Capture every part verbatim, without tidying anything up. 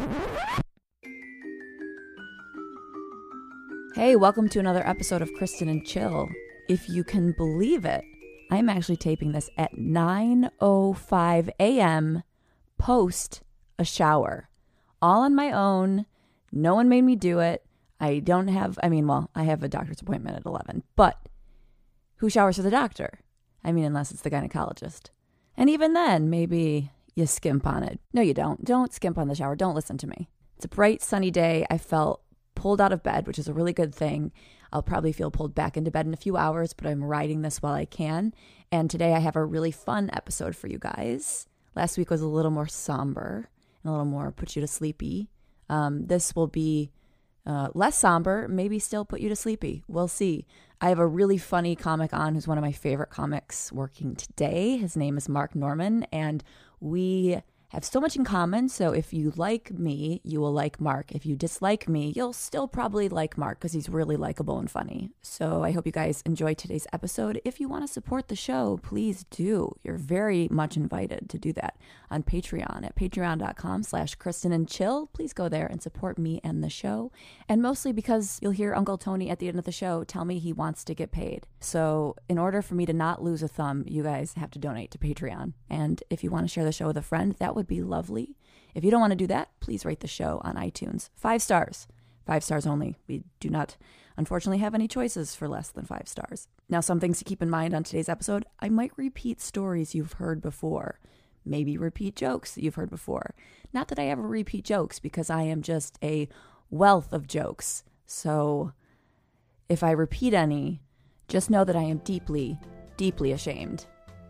Hey, welcome to another episode of Kristen and Chill. If you can believe it, I'm actually taping this at nine oh five a.m. post a shower. All on my own. No one made me do it. I don't have, I mean, well, I have a doctor's appointment at eleven, but who showers for the doctor? I mean, unless it's the gynecologist. And even then, maybe you skimp on it. No, you don't. Don't skimp on the shower. Don't listen to me. It's a bright, sunny day. I felt pulled out of bed, which is a really good thing. I'll probably feel pulled back into bed in a few hours, but I'm riding this while I can. And today I have a really fun episode for you guys. Last week was a little more somber and a little more put you to sleepy. Um, this will be uh, less somber, maybe still put you to sleepy. We'll see. I have a really funny comic on who's one of my favorite comics working today. His name is Mark Norman, and we have so much in common. So if you like me, you will like Mark. If you dislike me, you'll still probably like Mark because he's really likable and funny. So I hope you guys enjoy today's episode. If you want to support the show, please do. You're very much invited to do that on Patreon at patreon.com slash Kristen and Chill. Please go there and support me and the show. And mostly because you'll hear Uncle Tony at the end of the show tell me he wants to get paid. So in order for me to not lose a thumb, you guys have to donate to Patreon. And if you want to share the show with a friend, that would be lovely. If you don't want to do that, please rate the show on iTunes. Five stars. Five stars only. We do not, unfortunately, have any choices for less than five stars. Now, some things to keep in mind on today's episode. I might repeat stories you've heard before. Maybe repeat jokes that you've heard before. Not that I ever repeat jokes because I am just a wealth of jokes. So if I repeat any, just know that I am deeply, deeply ashamed.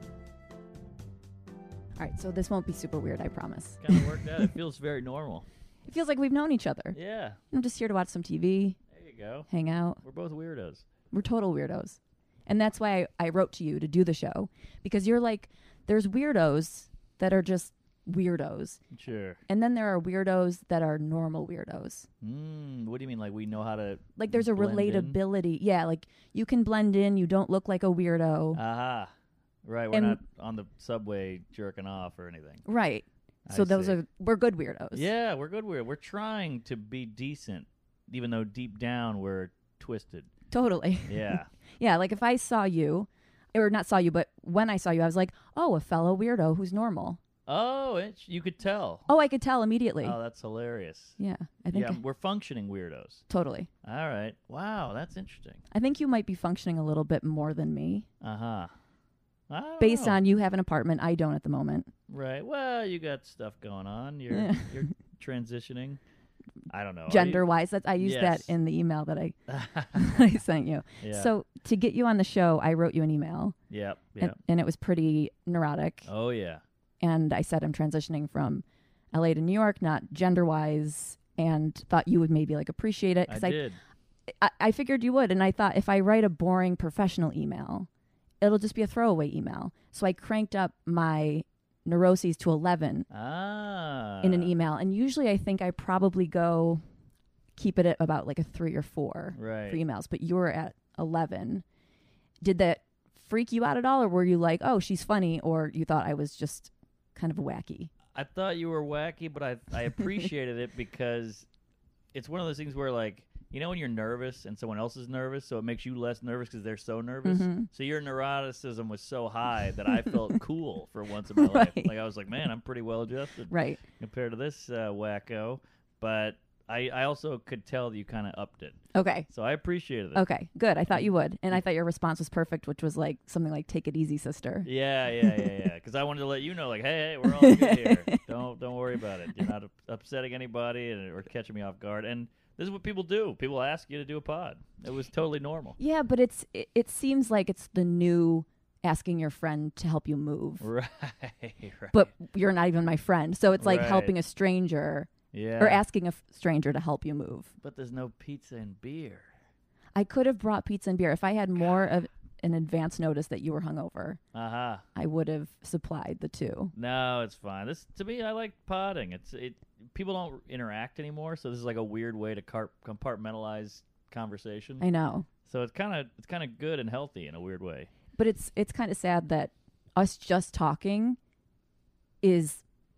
All right, so this won't be super weird, I promise. Kind of worked out. It feels very normal. It feels like we've known each other. Yeah. I'm just here to watch some T V. There you go. Hang out. We're both weirdos. We're total weirdos. And that's why I, I wrote to you to do the show. Because you're like, there's weirdos that are just weirdos. Sure. And then there are weirdos that are normal weirdos. Mm, what do you mean? Like we know how to Like there's a blend in? relatability. Yeah, like you can blend in. You don't look like a weirdo. Aha. Right. We're And- not on the subway jerking off or anything. Right. I So those see. are, we're good weirdos. Yeah, we're good. We're we're trying to be decent, even though deep down we're twisted. Totally. Yeah. Yeah, like if I saw you, or not saw you, but when I saw you, I was like, oh, a fellow weirdo who's normal. Oh, it, you could tell. Oh, I could tell immediately. Oh, that's hilarious. Yeah, I think Yeah, I- we're functioning weirdos. totally. All right. Wow, that's interesting. I think you might be functioning a little bit more than me. Uh-huh. I don't Based know. on you have an apartment, I don't at the moment. Right. Well, you got stuff going on. You're Yeah. you're transitioning. I don't know. Are Gender wise, that I used Yes. that in the email that I, you- I sent you. yeah. So to get you on the show, I wrote you an email, Yep. and, Yep. and it was pretty neurotic. Oh yeah. And I said I'm transitioning from L A to New York, not gender wise, and thought you would maybe like appreciate it I because I, did. I I figured you would, and I thought if I write a boring professional email, it'll just be a throwaway email. So I cranked up my neuroses to eleven Ah. in an email, and usually I think I probably go keep it at about like a three or four Right. for emails, but you were at eleven. Did that freak you out at all, or were you like, oh, she's funny, or you thought I was just kind of wacky? I thought you were wacky, but I I appreciated it because it's one of those things where like you know when you're nervous and someone else is nervous, so it makes you less nervous because they're so nervous. Mhm. So your neuroticism was so high that I felt cool for once in my life. Right. Like I was like, man, I'm pretty well adjusted Right. compared to this uh, wacko. But I I also could tell that you kind of upped it, Okay. so I appreciated it. Okay. Good. I thought you would, and I thought your response was perfect, which was like something like "Take it easy, sister." Yeah, yeah, yeah, yeah. Because I wanted to let you know, like, hey, hey, we're all good here. Don't don't worry about it. You're not up- upsetting anybody and, or catching me off guard. And this is what people do. People ask you to do a pod. It was totally normal. Yeah, but it's it, it seems like it's the new asking your friend to help you move, Right, right. but you're not even my friend, so it's like Right. helping a stranger yeah. or asking a f- stranger to help you move. But there's no pizza and beer. I could have brought pizza and beer if I had more of an advance notice that you were hungover. Uh-huh. I would have supplied the two. No, it's fine. This to me, I like podding. It's it. People don't interact anymore, so this is like a weird way to car- compartmentalize conversation. I know, So it's kind of it's kind of good and healthy in a weird way. but it's it's kind of sad that us just talking is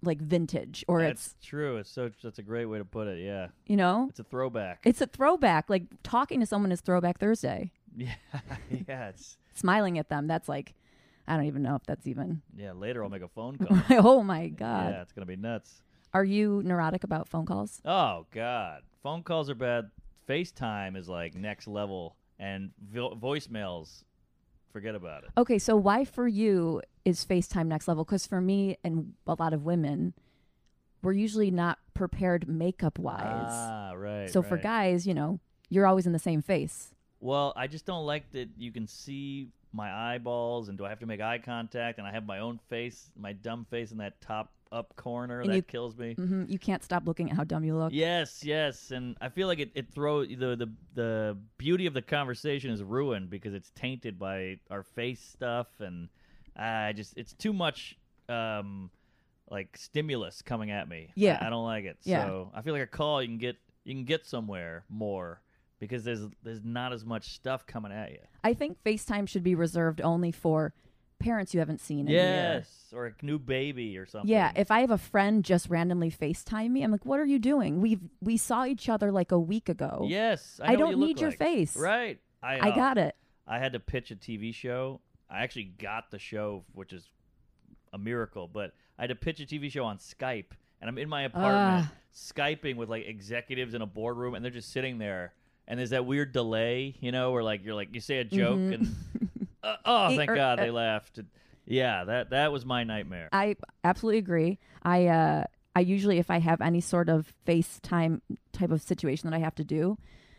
like vintage or That's it's true. It's so that's a great way to put it. Yeah, you know it's a throwback. it's a throwback. Like talking to someone is Throwback Thursday. Yeah, yeah. It's Smiling at them, that's like, I don't even know if that's even. yeah. Later, I'll make a phone call. Oh my God. Yeah, it's gonna be nuts. Are you neurotic about phone calls? Oh God, phone calls are bad. FaceTime is like next level, and vo- voicemails, forget about it. Okay, so why for you is FaceTime next level? Because for me and a lot of women, we're usually not prepared makeup wise. Ah, right. So for right. guys, you know, you're always in the same face. Well, I just don't like that you can see my eyeballs, and do I have to make eye contact? And I have my own face, my dumb face in that top up corner. And that you- kills me. hmm You can't stop looking at how dumb you look. Yes, yes, and I feel like it, it throws the, the the beauty of the conversation is ruined because it's tainted by our face stuff, and I just it's too much um like stimulus coming at me. Yeah. I, I don't like it. Yeah. So I feel like a call you can get you can get somewhere more because there's there's not as much stuff coming at you. I think FaceTime should be reserved only for parents you haven't seen in a year. Yes, or a new baby or something. Yeah, if I have a friend just randomly FaceTime me, I'm like, "What are you doing? We we saw each other like a week ago. yes, I, I know what don't you look need your like. face. Right. I I uh, got it." I had to pitch a T V show. I actually got the show, which is a miracle, but I had to pitch a T V show on Skype, and I'm in my apartment Ah. Skyping with like executives in a boardroom, and they're just sitting there, and there's that weird delay, you know, where like you're like you say a joke, Mhm. and uh, oh, Eh, thank er, God uh, they laughed. Yeah, that that was my nightmare. I absolutely agree. I uh I usually, if I have any sort of FaceTime type of situation that I have to do,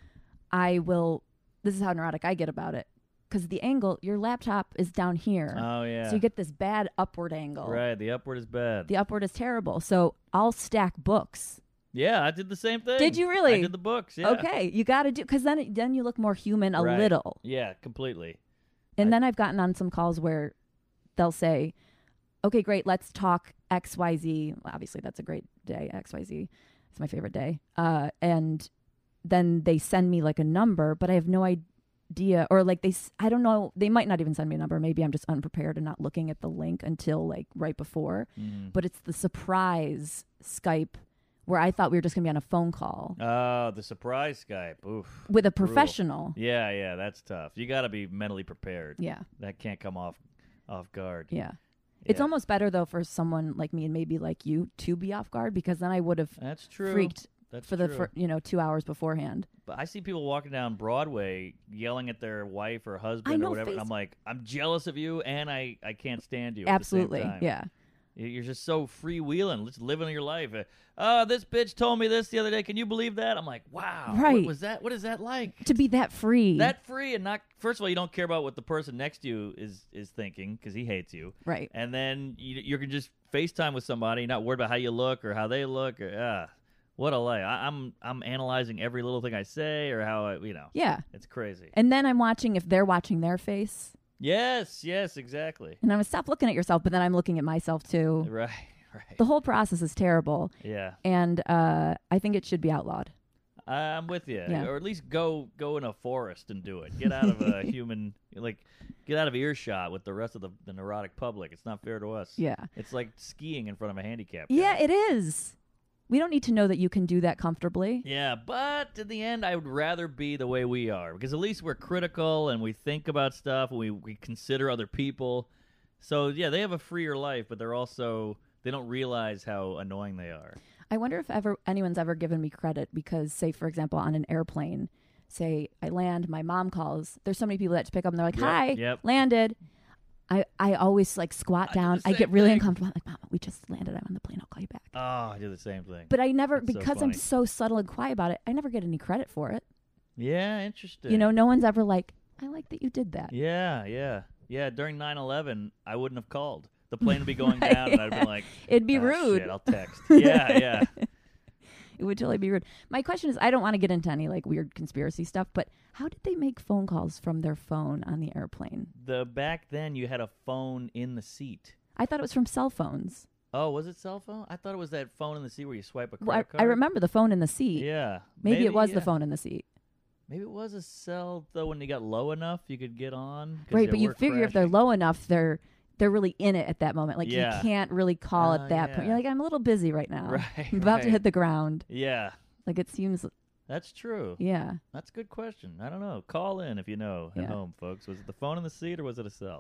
I will. This is how neurotic I get about it, because the angle, your laptop is down here, Oh yeah, so you get this bad upward angle. right. The upward is bad. The upward is terrible. So I'll stack books. yeah, I did the same thing. Did you really? I did the books. Yeah. Okay, you got to do, because then then you look more human a Right. little. Yeah, completely. And I- then I've gotten on some calls where they'll say, okay, great, let's talk X Y Z. Well, obviously, that's a great day. X Y Z is my favorite day. Uh, and then they send me like a number, but I have no idea. Or like they, s- I don't know, they might not even send me a number. Maybe I'm just unprepared and not looking at the link until like right before. Mhm. But it's the surprise Skype where I thought we were just going to be on a phone call Oh, the surprise Skype. Oof. with a Brutal. professional. Yeah, yeah, that's tough. You got to be mentally prepared. Yeah, That can't come off off guard. yeah. It's Yeah. almost better though for someone like me and maybe like you to be off guard, because then I would have That's true. freaked That's for the true. fir- you know two hours beforehand. But I see people walking down Broadway yelling at their wife or husband know, or whatever. And face- I'm like, I'm jealous of you, and I, I can't stand you. Absolutely, At the same time. yeah. You- You're just so freewheeling, just living your life. Uh, Oh, this bitch told me this the other day. Can you believe that? I'm like, wow. What Right. was that? What is that like? To be that free, That free and not. First of all, you don't care about what the person next to you is is thinking because he hates you. right? And then you you can just FaceTime with somebody, not worried about how you look or how they look. Or, ah, what a life! I, I'm I'm analyzing every little thing I say or how I, you know. Yeah. It's crazy. And then I'm watching if they're watching their face, Yes, yes, exactly. and I'm like, stop looking at yourself, but then I'm looking at myself too. Right, right. The whole process is terrible, Yeah, and uh, I think it should be outlawed. I'm with you. Yeah. Or at least go go in a forest and do it. Get out of a human like get out of earshot with the rest of the, the neurotic public. It's not fair to us. Yeah, It's like skiing in front of a handicap. guy. yeah, it is. We don't need to know that you can do that comfortably. Yeah, but in the end, I would rather be the way we are because at least we're critical and we think about stuff and we, we consider other people. So, yeah, they have a freer life, but they're also, they don't realize how annoying they are. I wonder if ever anyone's ever given me credit because, say, for example, on an airplane, say I land, my mom calls. There's so many people that just pick up and they're like, Yep, "Hi, yep. landed." I, I always like squat I do down. the I same get really thing. uncomfortable. I'm like, "Mama, we just landed. I'm on the plane. I'll call you back." Oh, I do the same thing. But I never, That's so because I'm funny. so subtle and quiet about it, I never get any credit for it. Yeah, interesting. You know, no one's ever like, "I like that you did that." Yeah, yeah. Yeah, during nine eleven, I wouldn't have called. The plane would be going Right, down, and I'd yeah. be like, It'd be "Ah, rude. Shit, I'll text. Yeah, yeah. It would totally be rude. My question is, I don't want to get into any like weird conspiracy stuff, but how did they make phone calls from their phone on the airplane? The back then, you had a phone in the seat. I thought it was from cell phones. Oh, was it cell phone? I thought it was that phone in the seat where you swipe a credit Well, I, card. I remember the phone in the seat. Yeah. Maybe, it was yeah. the phone in the seat. Maybe it was a cell, though, when you got low enough, you could get on. 'cause Right, they but you were figure if they're crashing. low enough, they're they're really in it at that moment. Like Yeah. you can't really call Oh, at that point. yeah. You're like, I'm a little busy right now. Right, I'm about to right. hit the ground. Yeah, Like it seems, that's true. yeah. That's a good question. I don't know. Call in if you know at Yeah. home, folks. Was it the phone in the seat or was it a cell?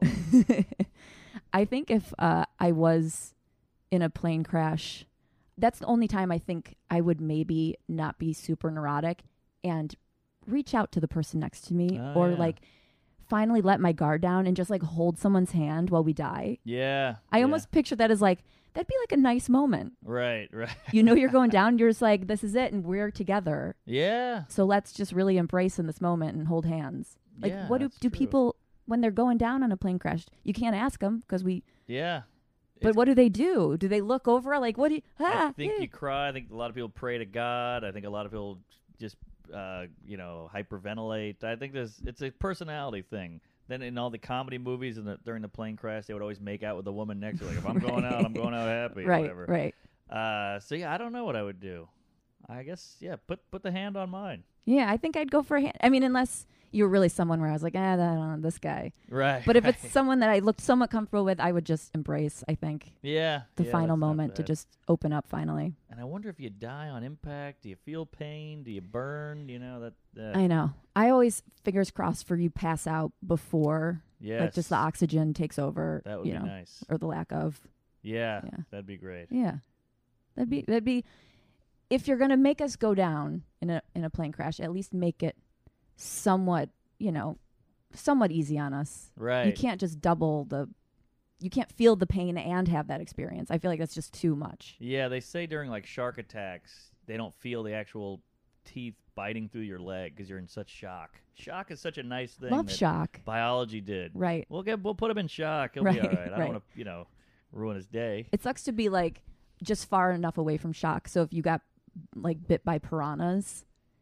I think if uh, I was in a plane crash, that's the only time I think I would maybe not be super neurotic and reach out to the person next to me Oh, or yeah. like finally let my guard down and just like hold someone's hand while we die. Yeah. I yeah. almost picture that as like, that'd be like a nice moment. Right, right. You know, you're going down, you're just like, this is it, and we're together. Yeah. So let's just really embrace in this moment and hold hands. Like, Yeah, what do, that's do true. people, when they're going down on a plane crash, you can't ask them because we, Yeah. but It's- what do they do? Do they look over like, what do you, ah, I think eh. you cry. I think a lot of people pray to God. I think a lot of people just, uh, you know, hyperventilate. I think there's it's a personality thing. Then in all the comedy movies and the, during the plane crash, they would always make out with the woman next to her. Like, if I'm going out, I'm going out happy or right, whatever. right. Uh, so, yeah, I don't know what I would do. I guess, yeah, put put the hand on mine. Yeah, I think I'd go for a hand. I mean, unless you're really someone where I was like, ah, I don't know, this guy. Right. But if right. it's someone that I looked somewhat comfortable with, I would just embrace, I think, yeah, the yeah, final that's not moment to bad. just open up finally. And I wonder if you die on impact. Do you feel pain? Do you burn? You know that. Uh, I know. I always, fingers crossed for you pass out before, yes. like just the oxygen takes over, That would you be know, nice. or the lack of. Yeah, Yeah. that'd be great. Yeah. That'd be, that'd be, if you're going to make us go down in a, in a plane crash, at least make it somewhat, you know, somewhat easy on us. Right. You can't just double the, you can't feel the pain and have that experience. I feel like that's just too much. Yeah, they say during like shark attacks, they don't feel the actual teeth biting through your leg because you're in such shock. Shock is such a nice thing. Love that shock. Biology did. Right. We'll get. We'll put him in shock. He'll Right, be all right. I right. don't want to, you know, ruin his day. It sucks to be like just far enough away from shock. So if you got like bit by piranhas,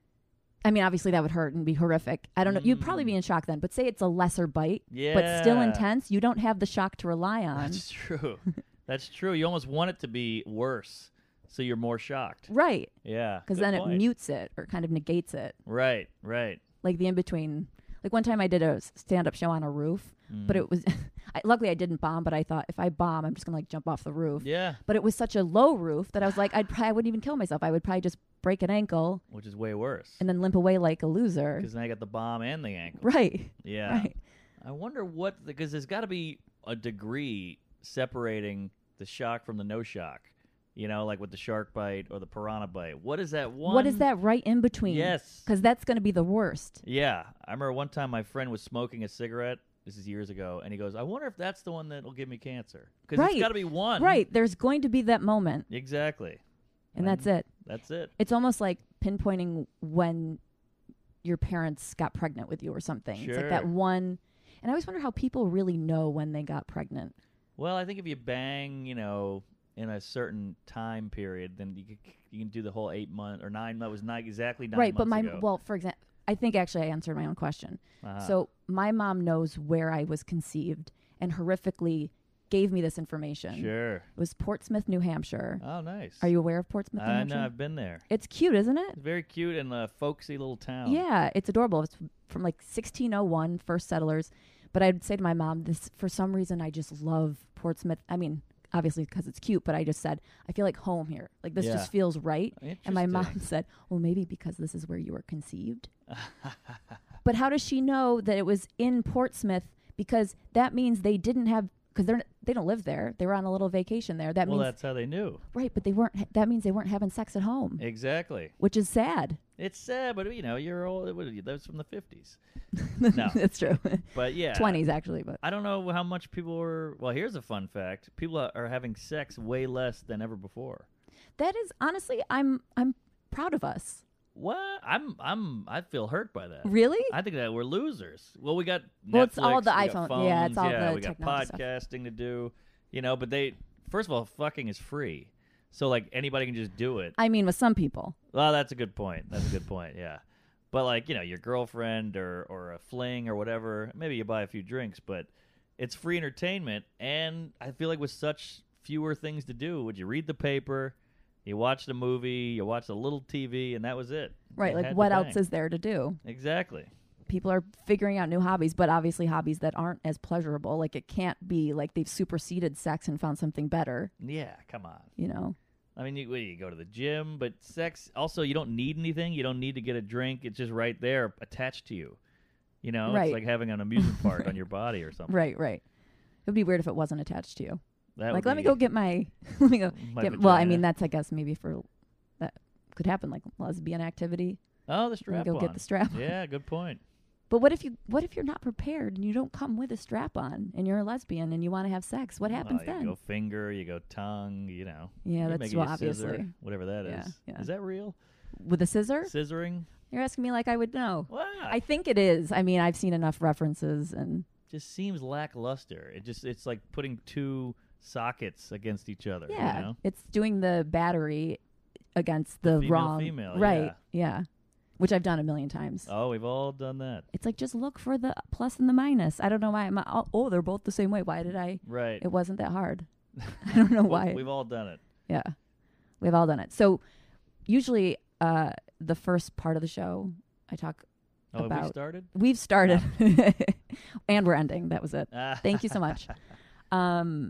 I mean, obviously that would hurt and be horrific. I don't know. You'd probably be in shock then, but say it's a lesser bite, Yeah. but still intense. You don't have the shock to rely on. That's true. That's true. You almost want it to be worse, so you're more shocked. Right. Yeah. Because good then point. it mutes it or kind of negates it. Right. Right. Like the in between. Like one time I did a stand up show on a roof, but Mhm. it was, I, luckily I didn't bomb, but I thought if I bomb, I'm just going to like jump off the roof. Yeah. But it was such a low roof that I was like, I'd probably, I wouldn't even kill myself. I would probably just break an ankle Which is way worse. and then limp away like a loser. Because now I got the bomb and the ankle. Right. Yeah. Right. I wonder what, because there's got to be a degree separating the shock from the no shock. You know, like with the shark bite or the piranha bite. What is that one? What is that right in between? Yes. Because that's going to be the worst. Yeah. I remember one time my friend was smoking a cigarette. This is years ago. And he goes, I wonder if that's the one that'll give me cancer. Because Right. it's got to be one. Right. There's going to be that moment, Exactly. and that's it. That's it. It's almost like pinpointing when your parents got pregnant with you or something. It's like that Sure. one. And I always wonder how people really know when they got pregnant. Well, I think if you bang, you know, in a certain time period, then you can, you can do the whole eight month or nine. That was not exactly nine Right. But months my, ago. well, for example, I think actually I answered my own question. Uh-huh. So my mom knows where I was conceived and horrifically gave me this information. Sure. It was Portsmouth, New Hampshire. Oh, nice. Are you aware of Portsmouth, New I Hampshire? know. I've been there. It's cute, isn't it? It's very cute and a folksy little town. Yeah, it's adorable. It's from like sixteen oh one, first settlers. But I'd say to my mom, this for some reason I just love Portsmouth. I mean, obviously because it's cute, but I just said I feel like home here. Like this Yeah. just feels right. And my mom Interesting. said, "Well, maybe because this is where you were conceived." But how does she know that it was in Portsmouth? Because that means they didn't have because they're they don't live there. They were on a little vacation there. That well, means that's how they knew. right, but they weren't. That means they weren't having sex at home, Exactly. which is sad. It's sad, but you know, you're old. What are you? That was from the fifties. No. That's true. But yeah, Twenties actually, but I don't know how much people were. Well, here's a fun fact: people are, are having sex way less than ever before. that is honestly, I'm I'm proud of us. What? I'm I'm I feel hurt by that. Really? I think that we're losers. Well, we got Netflix, Well, it's all the we got iPhone- phones, yeah, it's all yeah, the we got technology stuff. podcasting to do. You know, but they first of all, fucking is free, so like anybody can just do it. I mean, with some people. Well, that's a good point. That's a good point. Yeah, but like you know, your girlfriend or or a fling or whatever, maybe you buy a few drinks, but it's free entertainment. And I feel like with such fewer things to do, would you read the paper, you watch the movie, you watch a little T V, and that was it. Right, You like had to what bang. else is there to do? Exactly. people are figuring out new hobbies, but obviously hobbies that aren't as pleasurable. Like it can't be like they've superseded sex and found something better. Yeah, come on. You know. I mean, you, you go to the gym, but sex also you don't need anything. You don't need to get a drink. It's just right there attached to you. You know, right. It's like having an amusement park on your body or something. Right, right. It would be weird if it wasn't attached to you. That like, would let me be go get my. Let me go. my Get, well, I vagina. mean, that's I guess maybe for that could happen like lesbian activity. Oh, the Let me strap go on. get the strap. Yeah, good point. But what if you what if you're not prepared and you don't come with a strap on and you're a lesbian and you want to have sex? What happens oh, you then? go finger, you go tongue, you know. Yeah, You that's make it well, a scissor, obviously whatever that is. Yeah, yeah. Is that real? With a scissor? Scissoring? You're asking me like I would know. What? I think it is. I mean, I've seen enough references and just seems lackluster. It just it's like putting two sockets against each other. yeah, You know? it's doing the battery against the, The female, wrong female, right. yeah. yeah. Which I've done a million times. Oh, we've all done that. It's like just look for the plus and the minus. I don't know why I'm oh, oh they're both the same way. Why did I Right. It wasn't that hard. I don't know Well, why. We've all done it. Yeah. We've all done it. So usually uh, the first part of the show, I talk Oh, have we about. started? We've started. And we're ending. That was it. Ah. Thank you so much. Um,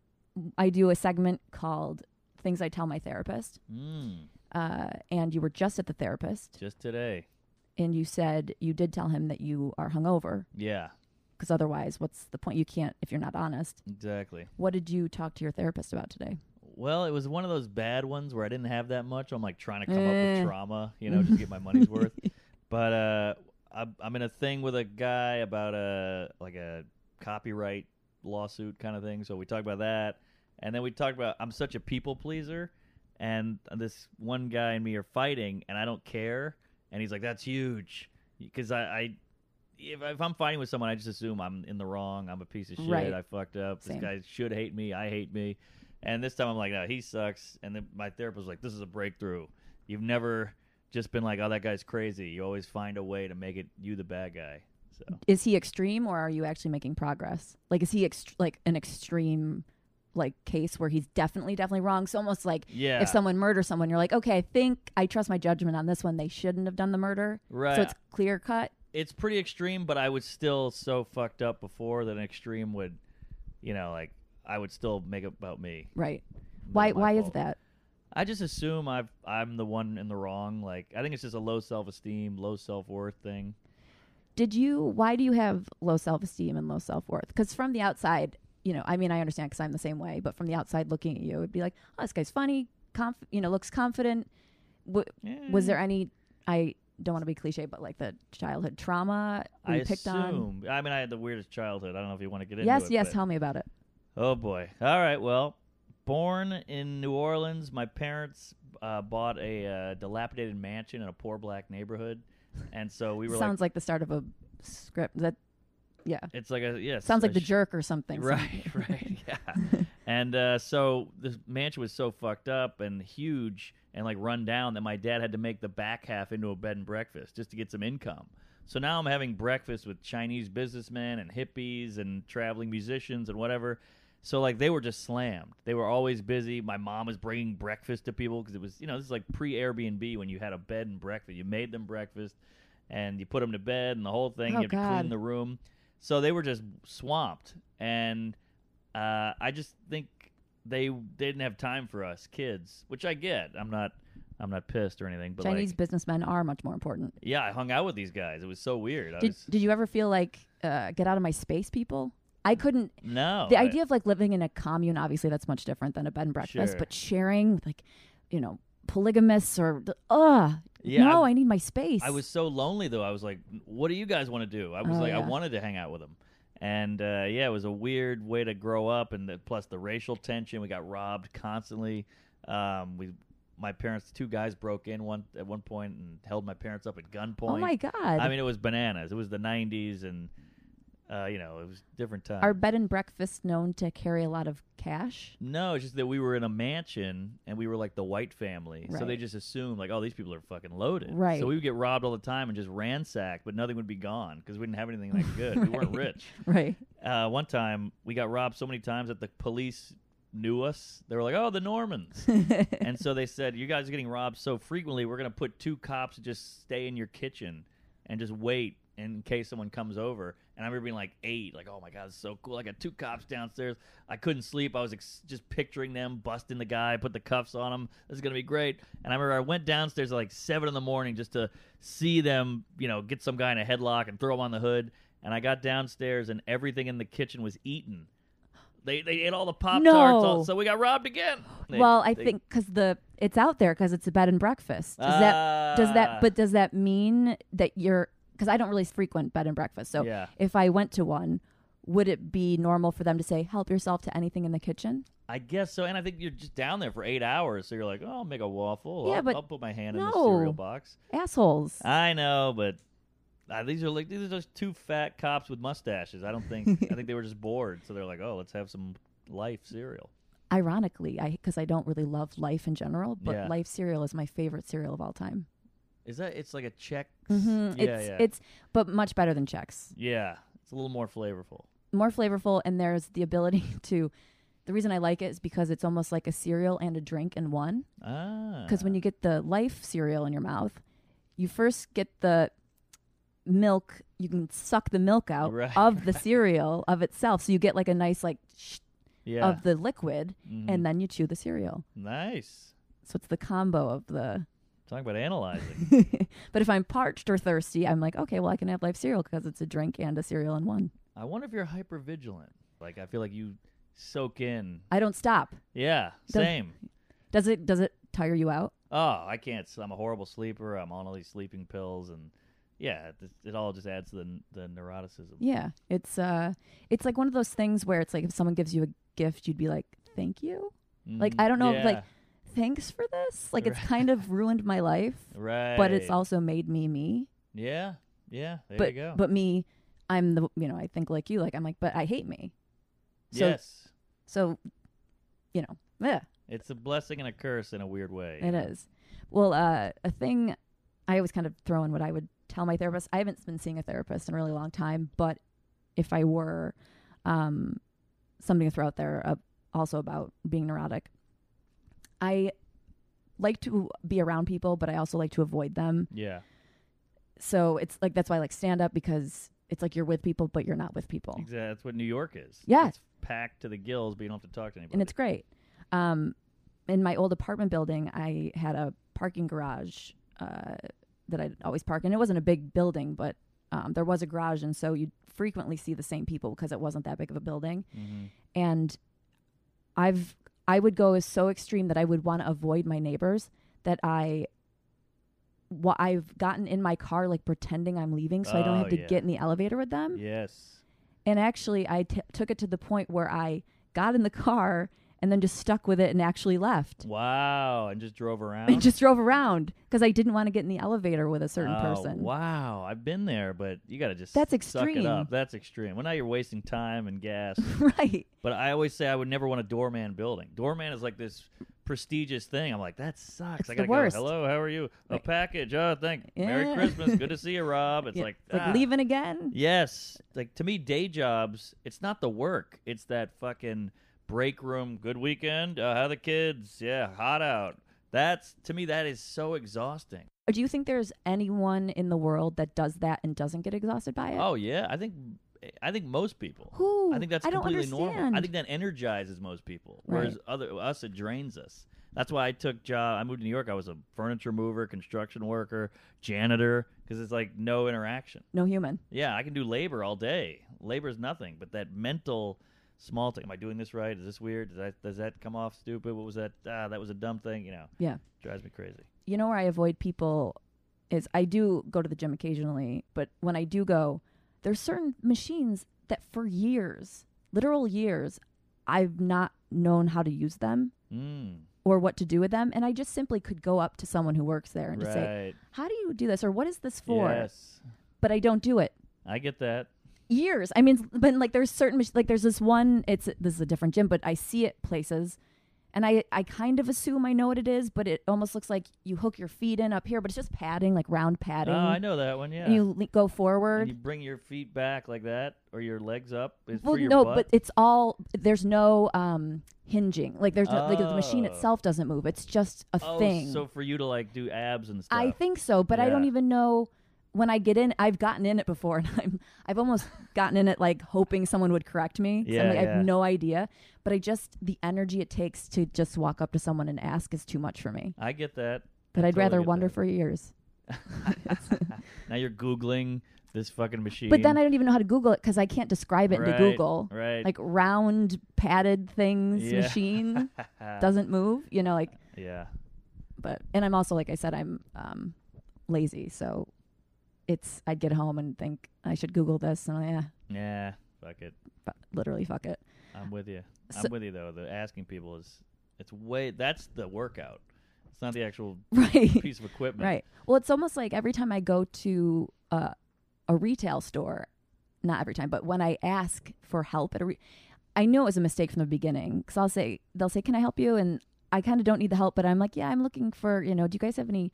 I do a segment called Things I Tell My Therapist. Mm, Uh, and you were just at the therapist. just today. And you said you did tell him that you are hungover. Yeah, Because otherwise, what's the point? You can't if you're not honest. exactly. What did you talk to your therapist about today? Well, it was one of those bad ones where I didn't have that much. I'm like trying to come up Eh. with trauma, you know, just get my money's worth. But uh, I'm, I'm in a thing with a guy about a like a copyright lawsuit kind of thing. So we talked about that, and then we talked about I'm such a people pleaser, and this one guy and me are fighting, and I don't care. And he's like, "That's huge," because I. I If, if I'm fighting with someone, I just assume I'm in the wrong. I'm a piece of shit. Right. I fucked up. Same. This guy should hate me. I hate me. And this time I'm like, no, he sucks. And then my therapist was like, this is a breakthrough. You've never just been like, oh, that guy's crazy. You always find a way to make it you the bad guy. So Is he extreme or are you actually making progress? Like, is he ext- like an extreme like case where he's definitely, definitely wrong? So almost like yeah, if someone murders someone, you're like, okay, I think I trust my judgment on this one. They shouldn't have done the murder. right. So it's clear cut. It's pretty extreme, but I was still so fucked up before that an extreme would, you know, like I would still make it about me. Right. Not Why, my why is fault. that? I just assume I've I'm the one in the wrong. Like I think it's just a low self esteem, low self worth thing. Did you, why do you have low self-esteem and low self-worth? Because from the outside, you know, I mean, I understand because I'm the same way, but from the outside looking at you, it would be like, oh, this guy's funny, conf- you know, looks confident. W- Was there any, I don't want to be cliche, but like the childhood trauma I we picked on? assume. I mean, I had the weirdest childhood. I don't know if you want to get into Yes, it. yes, but- tell me about it. Oh boy. All right. Well, born in New Orleans, my parents uh, bought a uh, dilapidated mansion in a poor black neighborhood, and so we were Sounds like, the start of a script. That, yeah. like, it's like a yes. Sounds like a The sh- Jerk or something. Right. Right. Yeah. And uh, so this mansion was so fucked up and huge and like run down that my dad had to make the back half into a bed and breakfast just to get some income. So now I'm having breakfast with Chinese businessmen and hippies and traveling musicians and whatever. So like they were just slammed. They were always busy. My mom was bringing breakfast to people because it was, you know, this is like pre-Airbnb when you had a bed and breakfast. You made them breakfast and you put them to bed and the whole thing. Oh, you had to God. clean the room. So they were just swamped. And uh, I just think they didn't have time for us kids, which I get. I'm not, I'm not pissed or anything. But Chinese like, businessmen are much more important. yeah, I hung out with these guys. It was so weird. I Did, was, did you ever feel like, uh, get out of my space, people? I couldn't. no, The I- idea of like living in a commune, obviously that's much different than a bed and breakfast, Sure. but sharing with like, you know, polygamists or, ugh, Yeah, no, I- I need my space. I was so lonely though. I was like, "What do you guys want to do?" I was Oh, like, I yeah. wanted to hang out with them, and uh, yeah, it was a weird way to grow up, and the, plus the racial tension. We got robbed constantly. Um, we, my parents, two guys broke in one at one point and held my parents up at gunpoint. Oh my God. I mean, it was bananas. It was the nineties, and uh, you know, it was different times. Are bed and breakfasts known to carry a lot of cash? No, it's just that we were in a mansion and we were like the white family. So Right. they just assumed like, oh, these people are fucking loaded. Right. So we would get robbed all the time and just ransacked, but nothing would be gone because we didn't have anything that good. We weren't rich. Right. Uh, one time we got robbed so many times that the police knew us. They were like, oh, the Normans. And so they said, you guys are getting robbed so frequently, we're going to put two cops to just stay in your kitchen and just wait in case someone comes over. And I remember being like eight, like, oh my God, it's so cool. I got two cops downstairs. I couldn't sleep. I was ex- just picturing them busting the guy, put the cuffs on him. This is going to be great. And I remember I went downstairs at like seven in the morning just to see them, you know, get some guy in a headlock and throw him on the hood. And I got downstairs and everything in the kitchen was eaten. They they ate all the Pop-Tarts, No. all, so we got robbed again. They, well, I they, think because the it's out there because it's a bed and breakfast. Does that does Ah. that? But does that mean that you're? Because I don't really frequent bed and breakfast. So Yeah. if I went to one, would it be normal for them to say, "Help yourself to anything in the kitchen"? I guess so. And I think you're just down there for eight hours, so you're like, oh, I'll make a waffle. Yeah, I'll, but I'll put my hand in the no. cereal box. Assholes. I know, but uh, these are like these are just two fat cops with mustaches. I don't think I think they were just bored, so they're like, oh, let's have some Life cereal. Ironically, I because I don't really love Life in general, but Yeah. Life cereal is my favorite cereal of all time. Is that? It's like a Chex. Mm-hmm. Yeah, it's yeah, it's but much better than Chex. yeah. It's a little more flavorful. More flavorful, and there's the ability to. The reason I like it is because it's almost like a cereal and a drink in one. Ah. Because when you get the Life cereal in your mouth, you first get the milk. You can suck the milk out Right. of the cereal of itself, so you get like a nice like sh- yeah. of the liquid, Mhm. and then you chew the cereal. nice. So it's the combo of the. Talking about analyzing. But if I'm parched or thirsty, I'm like, okay, well, I can have Life cereal because it's a drink and a cereal in one. I wonder if you're hyper vigilant. Like I feel like you soak in. I don't stop. Yeah. Don't- Same. Does it? Does it tire you out? Oh, I can't. s- I'm a horrible sleeper. I'm on all these sleeping pills, and yeah, it, it all just adds to the the neuroticism. Yeah, it's uh, it's like one of those things where it's like if someone gives you a gift, you'd be like, thank you. Like, Mhm. I don't know, Yeah. like, thanks for this. Like, it's Right. kind of ruined my life, right. but it's also made me me. yeah, yeah. There but you go. but me, I'm the you know I think like you. Like I'm like, but I hate me. So yes, so, you know, yeah. it's a blessing and a curse in a weird way. It is. Well, uh, a thing I always kind of throw in what I would tell my therapist. I haven't been seeing a therapist in a really long time, but if I were, um, something to throw out there uh, also about being neurotic, I like to be around people, but I also like to avoid them. Yeah. So it's like that's why I like stand up because it's like you're with people, but you're not with people. Exactly. That's what New York is. Yeah. It's packed to the gills, but you don't have to talk to anybody. And it's great. Um, in my old apartment building, I had a parking garage uh, that I'd always park in. It wasn't a big building, but um, there was a garage, and so you'd frequently see the same people because it wasn't that big of a building. Mm-hmm. And I've I would go as so extreme that I would want to avoid my neighbors. That I, wh- I've gotten in my car like pretending I'm leaving, so I don't Oh, have to yeah. get in the elevator with them. Yes. And actually, I t- took it to the point where I got in the car and then just stuck with it and actually left. Wow. And just drove around. I just drove around because I didn't want to get in the elevator with a certain Oh, person. Wow. I've been there, but you got to just That's suck extreme. it up. That's extreme. Well, now you're wasting time and gas. Right. But I always say I would never want a doorman building. Doorman is like this prestigious thing. I'm like, that sucks. It's I the gotta worst. go. Hello, how are you? A Like- package. Oh, thank. Merry Yeah. Christmas. Good to see you, Rob. It's Yeah, like like ah. leaving again. Yes. Like to me, day jobs. It's not the work. It's that fucking break room. Good weekend. Uh, how the kids? Yeah, hot out. That's to me. That is so exhausting. Do you think there's anyone in the world that does that and doesn't get exhausted by it? Oh yeah, I think. I think most people. Who? I think that's I don't completely normal. understand. I think that energizes most people, whereas Right. other us it drains us. That's why I took job. I moved to New York. I was a furniture mover, construction worker, janitor, because it's like no interaction. No human. Yeah, I can do labor all day. Labor is nothing, but that mental small thing. Am I doing this right? Is this weird? Does that does that come off stupid? What was that? Ah, that was a dumb thing. You know, Yeah. drives me crazy. You know where I avoid people is I do go to the gym occasionally, but when I do go, there's certain machines that for years, literal years, I've not known how to use them Mm, or what to do with them. And I just simply could go up to someone who works there and just say, right. how do you do this? Or what is this for? Yes, But I don't do it. I get that. Years. I mean, but like there's certain, mach- like there's this one, it's, this is a different gym, but I see it places and I, I kind of assume I know what it is, but it almost looks like you hook your feet in up here, but it's just padding, like round padding. Oh, I know that one. Yeah. And you le- go And forward. you bring your feet back like that, or your legs up. It's Well, for your no, butt? but it's all, there's no um, hinging. Like there's no, like the machine Oh. itself doesn't move. It's just a oh, thing. so for you to like do abs and stuff. I think so, but I don't Yeah. even know when I get in, I've gotten in it before, and I'm I've almost gotten in it like hoping someone would correct me. Yeah, I'm like, I yeah. have no idea, but I just the energy it takes to just walk up to someone and ask is too much for me. I get that. But I I'd totally rather get wonder that. for years. Now you're Googling this fucking machine. But then I don't even know how to Google it because I can't describe it right, into Google. Right. Like round padded things Yeah. machine doesn't move. You know, like. Yeah. But and I'm also like I said, I'm um, lazy, so it's I'd get home and think I should Google this, and yeah, Yeah. Fuck it. fu- literally fuck it. I'm with you. So- I'm with you though. The asking people is it's way that's the workout. It's not the actual Right. piece of equipment. Right. Well, it's almost like every time I go to uh, a retail store, not every time, but when I ask for help at a, re- I know it was a mistake from the beginning because I'll say they'll say, "Can I help you?" And I kind of don't need the help, but I'm like, "Yeah, I'm looking for you know. Do you guys have any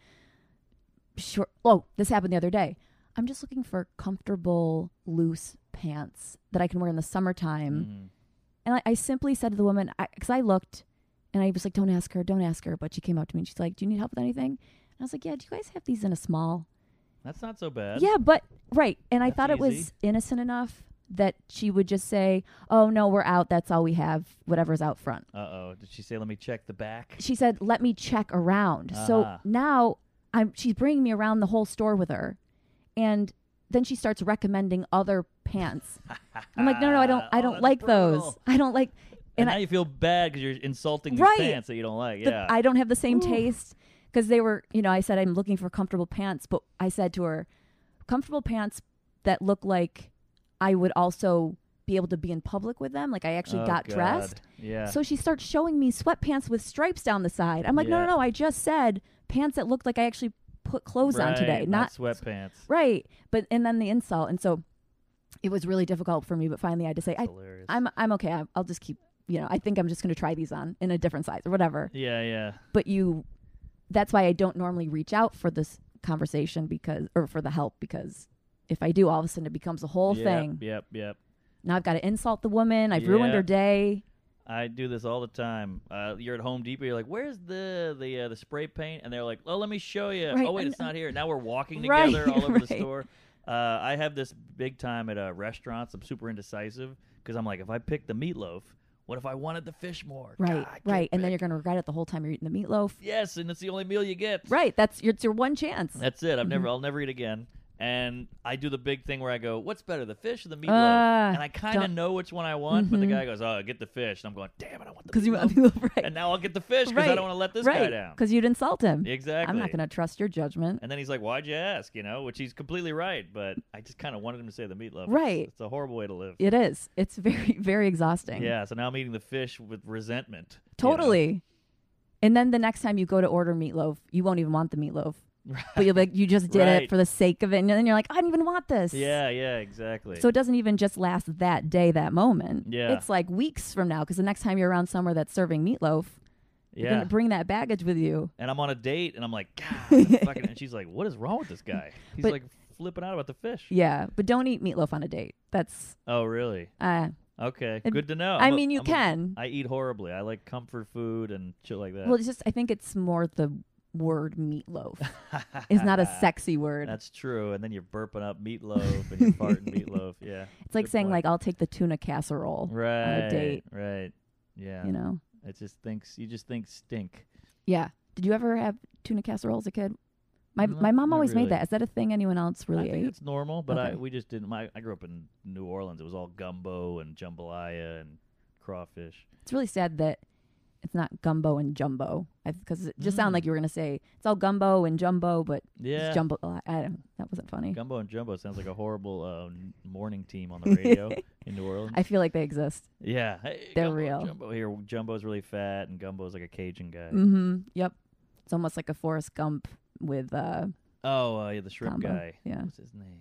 short?" Oh, this happened the other day. I'm just looking for comfortable, loose pants that I can wear in the summertime. Mm. And I, I simply said to the woman, because I, I looked, and I was like, don't ask her, don't ask her. But she came up to me and she's like, do you need help with anything? And I was like, yeah, do you guys have these in a small? That's not so bad. Yeah, but, right. And I That's thought it easy. was innocent enough that she would just say, oh, no, we're out. That's all we have, whatever's out front. Uh oh. Did she say, let me check the back? She said, let me check around. So Uh-huh. now I'm, she's bringing me around the whole store with her. And then she starts recommending other pants. I'm like, no, no, I don't, I Oh, don't that's like brutal. those. I don't like. And, And now I, you feel bad because you're insulting these Right. pants that you don't like. the- Yeah. I don't have the same Ooh. taste because they were, you know, I said I'm looking for comfortable pants, but I said to her, comfortable pants that look like I would also be able to be in public with them. Like I actually Oh, got God. dressed. Yeah. So she starts showing me sweatpants with stripes down the side. I'm like, no, Yeah. no, no. I just said pants that looked like I actually put clothes on Right, today, not not sweatpants. right. But and then the insult, and so it was really difficult for me. But finally, I had to say, I, Hilarious. I'm I'm okay. I, I'll just keep. You know, I think I'm just going to try these on in a different size or whatever. yeah, yeah. But you, that's why I don't normally reach out for this conversation because, or for the help because if I do, all of a sudden it becomes a whole yep, thing. Yep, yep. Now I've got to insult the woman. I've ruined Yeah. her day. I do this all the time. Uh, you're at Home Depot. You're like, "Where's the the uh, the spray paint?" And they're like, "Oh, let me show you." Right, Oh, wait, and- it's not here. Now we're walking Right, together all over the right. store. Uh, I have this big time at uh, restaurants. I'm super indecisive because I'm like, if I pick the meatloaf, what if I wanted the fish more? Right, God, I can't right. And then pick. you're going to regret it the whole time you're eating the meatloaf. yes, and it's the only meal you get. Right. That's your, it's your one chance. That's it. I've Mhm. never. I'll never eat again. And I do the big thing where I go, "What's better, the fish or the meatloaf?" Ah, and I kind of don't- know which one I want, but the Mhm. guy goes, "Oh, get the fish." And I'm going, "Damn it, I want the Because you meatloaf." right. And now I'll get the fish because I Right, don't want to let this guy right. down. Because you'd insult him. Exactly. I'm not going to trust your judgment. And then he's like, "Why'd you ask?" You know, which he's completely right. But I just kind of wanted him to say the meatloaf. It's- Right. It's, a horrible way to live. It is. It's very, very exhausting. Yeah. So now I'm eating the fish with resentment. you know? Totally. And then the next time you go to order meatloaf, you won't even want the meatloaf. Right. But you're like, you just did Right. it for the sake of it. And then you're like, I don't even want this. Yeah. Yeah. Exactly. So it doesn't even just last that day, that moment. Yeah. It's like weeks from now because the next time you're around somewhere that's serving meatloaf, you're yeah. going to bring that baggage with you. And I'm on a date, and I'm like, "God," fucking, and she's like, "What is wrong with this guy?" He's But- like flipping out about the fish. Yeah. But don't eat meatloaf on a date. That's, Oh, really? uh, Okay, It- good to know. I I'm a- mean, you I'm a- can. I eat horribly. I like comfort food and shit like that. Well, it's just, I think it's more the word meatloaf. It's not a sexy word. That's true. And then you're burping up meatloaf and you're farting meatloaf. Yeah. It's like good saying, point. like, I'll take the tuna casserole right, date. right. Yeah. you know? It just thinks you just think stink. Yeah. Did you ever have tuna casserole as a kid? My No, my mom not always really. made that. Is that a thing anyone else really I think ate? it's normal, but I Okay. we just didn't. My I grew up in New Orleans. It was all gumbo and jambalaya and crawfish. It's really sad that it's not gumbo and jumbo because it just sounded Mm. like you were gonna say it's all gumbo and jumbo, but Yeah. it's jumbo. I I don't. That wasn't funny. Gumbo and Jumbo sounds like a horrible uh, n- morning team on the radio in New Orleans. I feel like they exist. Yeah, hey, They're Gumbo, real. Jumbo here. Jumbo's really fat, and Gumbo's like a Cajun guy. Mm-hmm. Yep. It's almost like a Forrest Gump with uh Oh, uh, yeah, the shrimp combo. guy. Yeah. What's his name?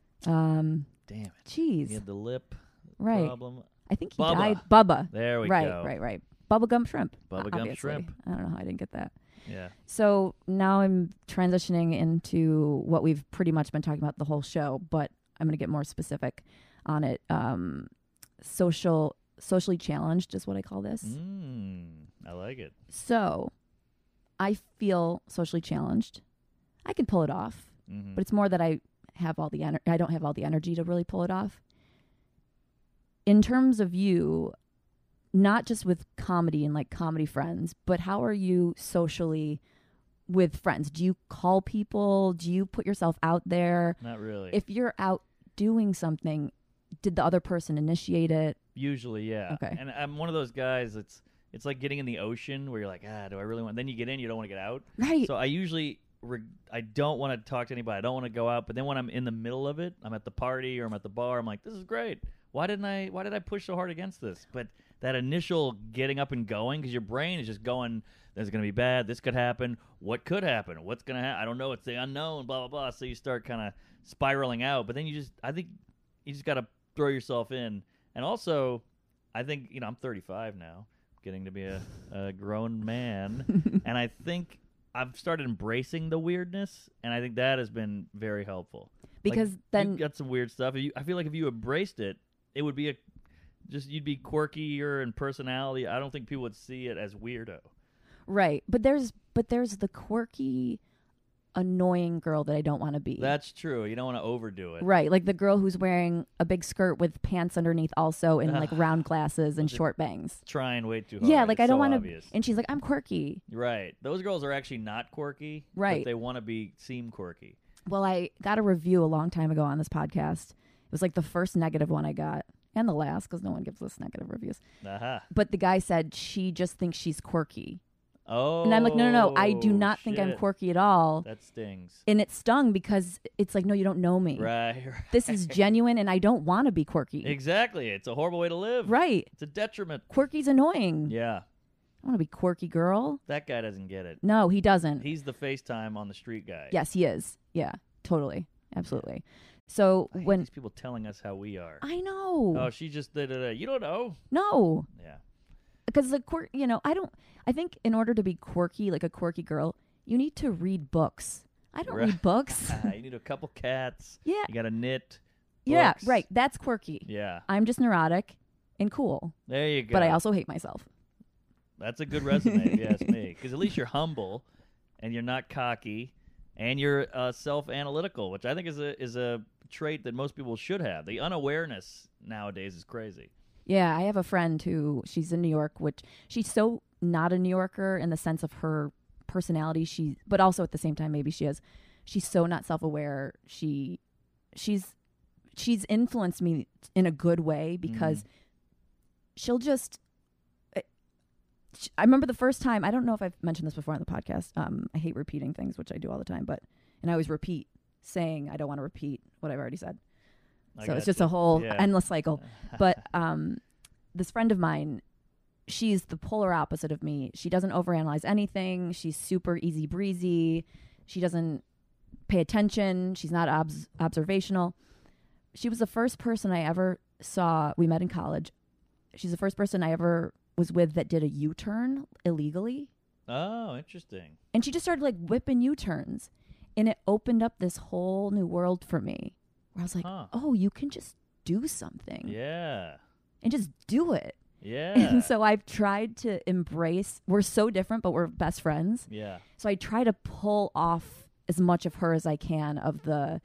Um. Damn it. Cheese. He had the lip Right. problem. I think he Bubba. died. Bubba. There we right. go. Right. Right. Bubba gum shrimp. Bubba gum obviously. shrimp. I don't know how I didn't get that. Yeah. So now I'm transitioning into what we've pretty much been talking about the whole show, but I'm going to get more specific on it. Um, social, socially challenged is what I call this. Mm, I like it. So I feel socially challenged. I can pull it off, Mm-hmm. but it's more that I have all the ener- I don't have all the energy to really pull it off. In terms of you, not just with comedy and like comedy friends, but how are you socially with friends? Do you call people? Do you put yourself out there? Not really. If you're out doing something, did the other person initiate it? Usually, yeah. Okay. And I'm one of those guys that's, it's like getting in the ocean where you're like, ah, do I really want, then you get in, you don't want to get out. Right. So I usually, re- I don't want to talk to anybody. I don't want to go out. But then when I'm in the middle of it, I'm at the party or I'm at the bar, I'm like, this is great. Why didn't I, why did I push so hard against this? But that initial getting up and going, because your brain is just going, this is going to be bad. This could happen. What could happen? What's going to happen? I don't know. It's the unknown, blah, blah, blah. So you start kind of spiraling out. But then you just, I think you just got to throw yourself in. And also, I think, you know, I'm thirty-five now, getting to be a, a grown man. And I think I've started embracing the weirdness. And I think that has been very helpful. Because like, then you got some weird stuff. If you, I feel like if you embraced it, it would be a, just, you'd be quirkier in personality. I don't think people would see it as weirdo. right. But there's but there's the quirky, annoying girl that I don't want to be. That's true. You don't want to overdo it. Right, like the girl who's wearing a big skirt with pants underneath also and like Ugh. round glasses and Those are short bangs. Trying way too hard. Yeah, like It's I don't so want to. obvious. And she's like, I'm quirky. Right. Those girls are actually not quirky. Right. But they want to be seem quirky. Well, I got a review a long time ago on this podcast. It was like the first negative one I got, and the last, because no one gives us negative reviews. Aha. But the guy said she just thinks she's quirky. Oh. And I'm like, no, no, no. I do not think I'm shit. quirky at all. That stings. And it stung because it's like, no, you don't know me. Right. right. This is genuine, and I don't want to be quirky. Exactly. It's a horrible way to live. Right. It's a detriment. Quirky's annoying. Yeah. I want to be quirky girl. That guy doesn't get it. No, he doesn't. He's the FaceTime on the street guy. Yes, he is. Yeah, totally. Absolutely. So I hate when these people telling us how we are. I know. Oh, she just did it. You don't know. No. Yeah. Because the quirk, you know, I don't, I think in order to be quirky, like a quirky girl, you need to read books. I don't Right. read books. You need a couple cats. Yeah. You got to knit. Yeah, books. right. That's quirky. Yeah. I'm just neurotic and cool. There you go. But I also hate myself. That's a good resume, if you ask me. Because at least you're humble, and you're not cocky, and you're uh, self-analytical, which I think is a is a trait that most people should have. The unawareness nowadays is crazy. Yeah, I have a friend who, she's in New York, which she's so not a New Yorker in the sense of her personality. She, but also at the same time, maybe she is. She's so not self-aware. She, she's, she's influenced me in a good way because Mm. she'll just. I remember the first time. I don't know if I've mentioned this before on the podcast. Um, I hate repeating things, which I do all the time. But and I always repeat, saying I don't want to repeat what I've already said. I So it's gotcha. just a whole Yeah. endless cycle. But um, this friend of mine, she's the polar opposite of me. She doesn't overanalyze anything. She's super easy breezy. She doesn't pay attention. She's not obs- observational. She was the first person I ever saw. We met in college. She's the first person I ever was with that did a U-turn illegally. Oh, interesting. And she just started like whipping U-turns. And it opened up this whole new world for me. Where I was like, Huh. oh, you can just do something. Yeah. And just do it. Yeah. And so I've tried to embrace, we're so different, but we're best friends. Yeah. So I try to pull off as much of her as I can of the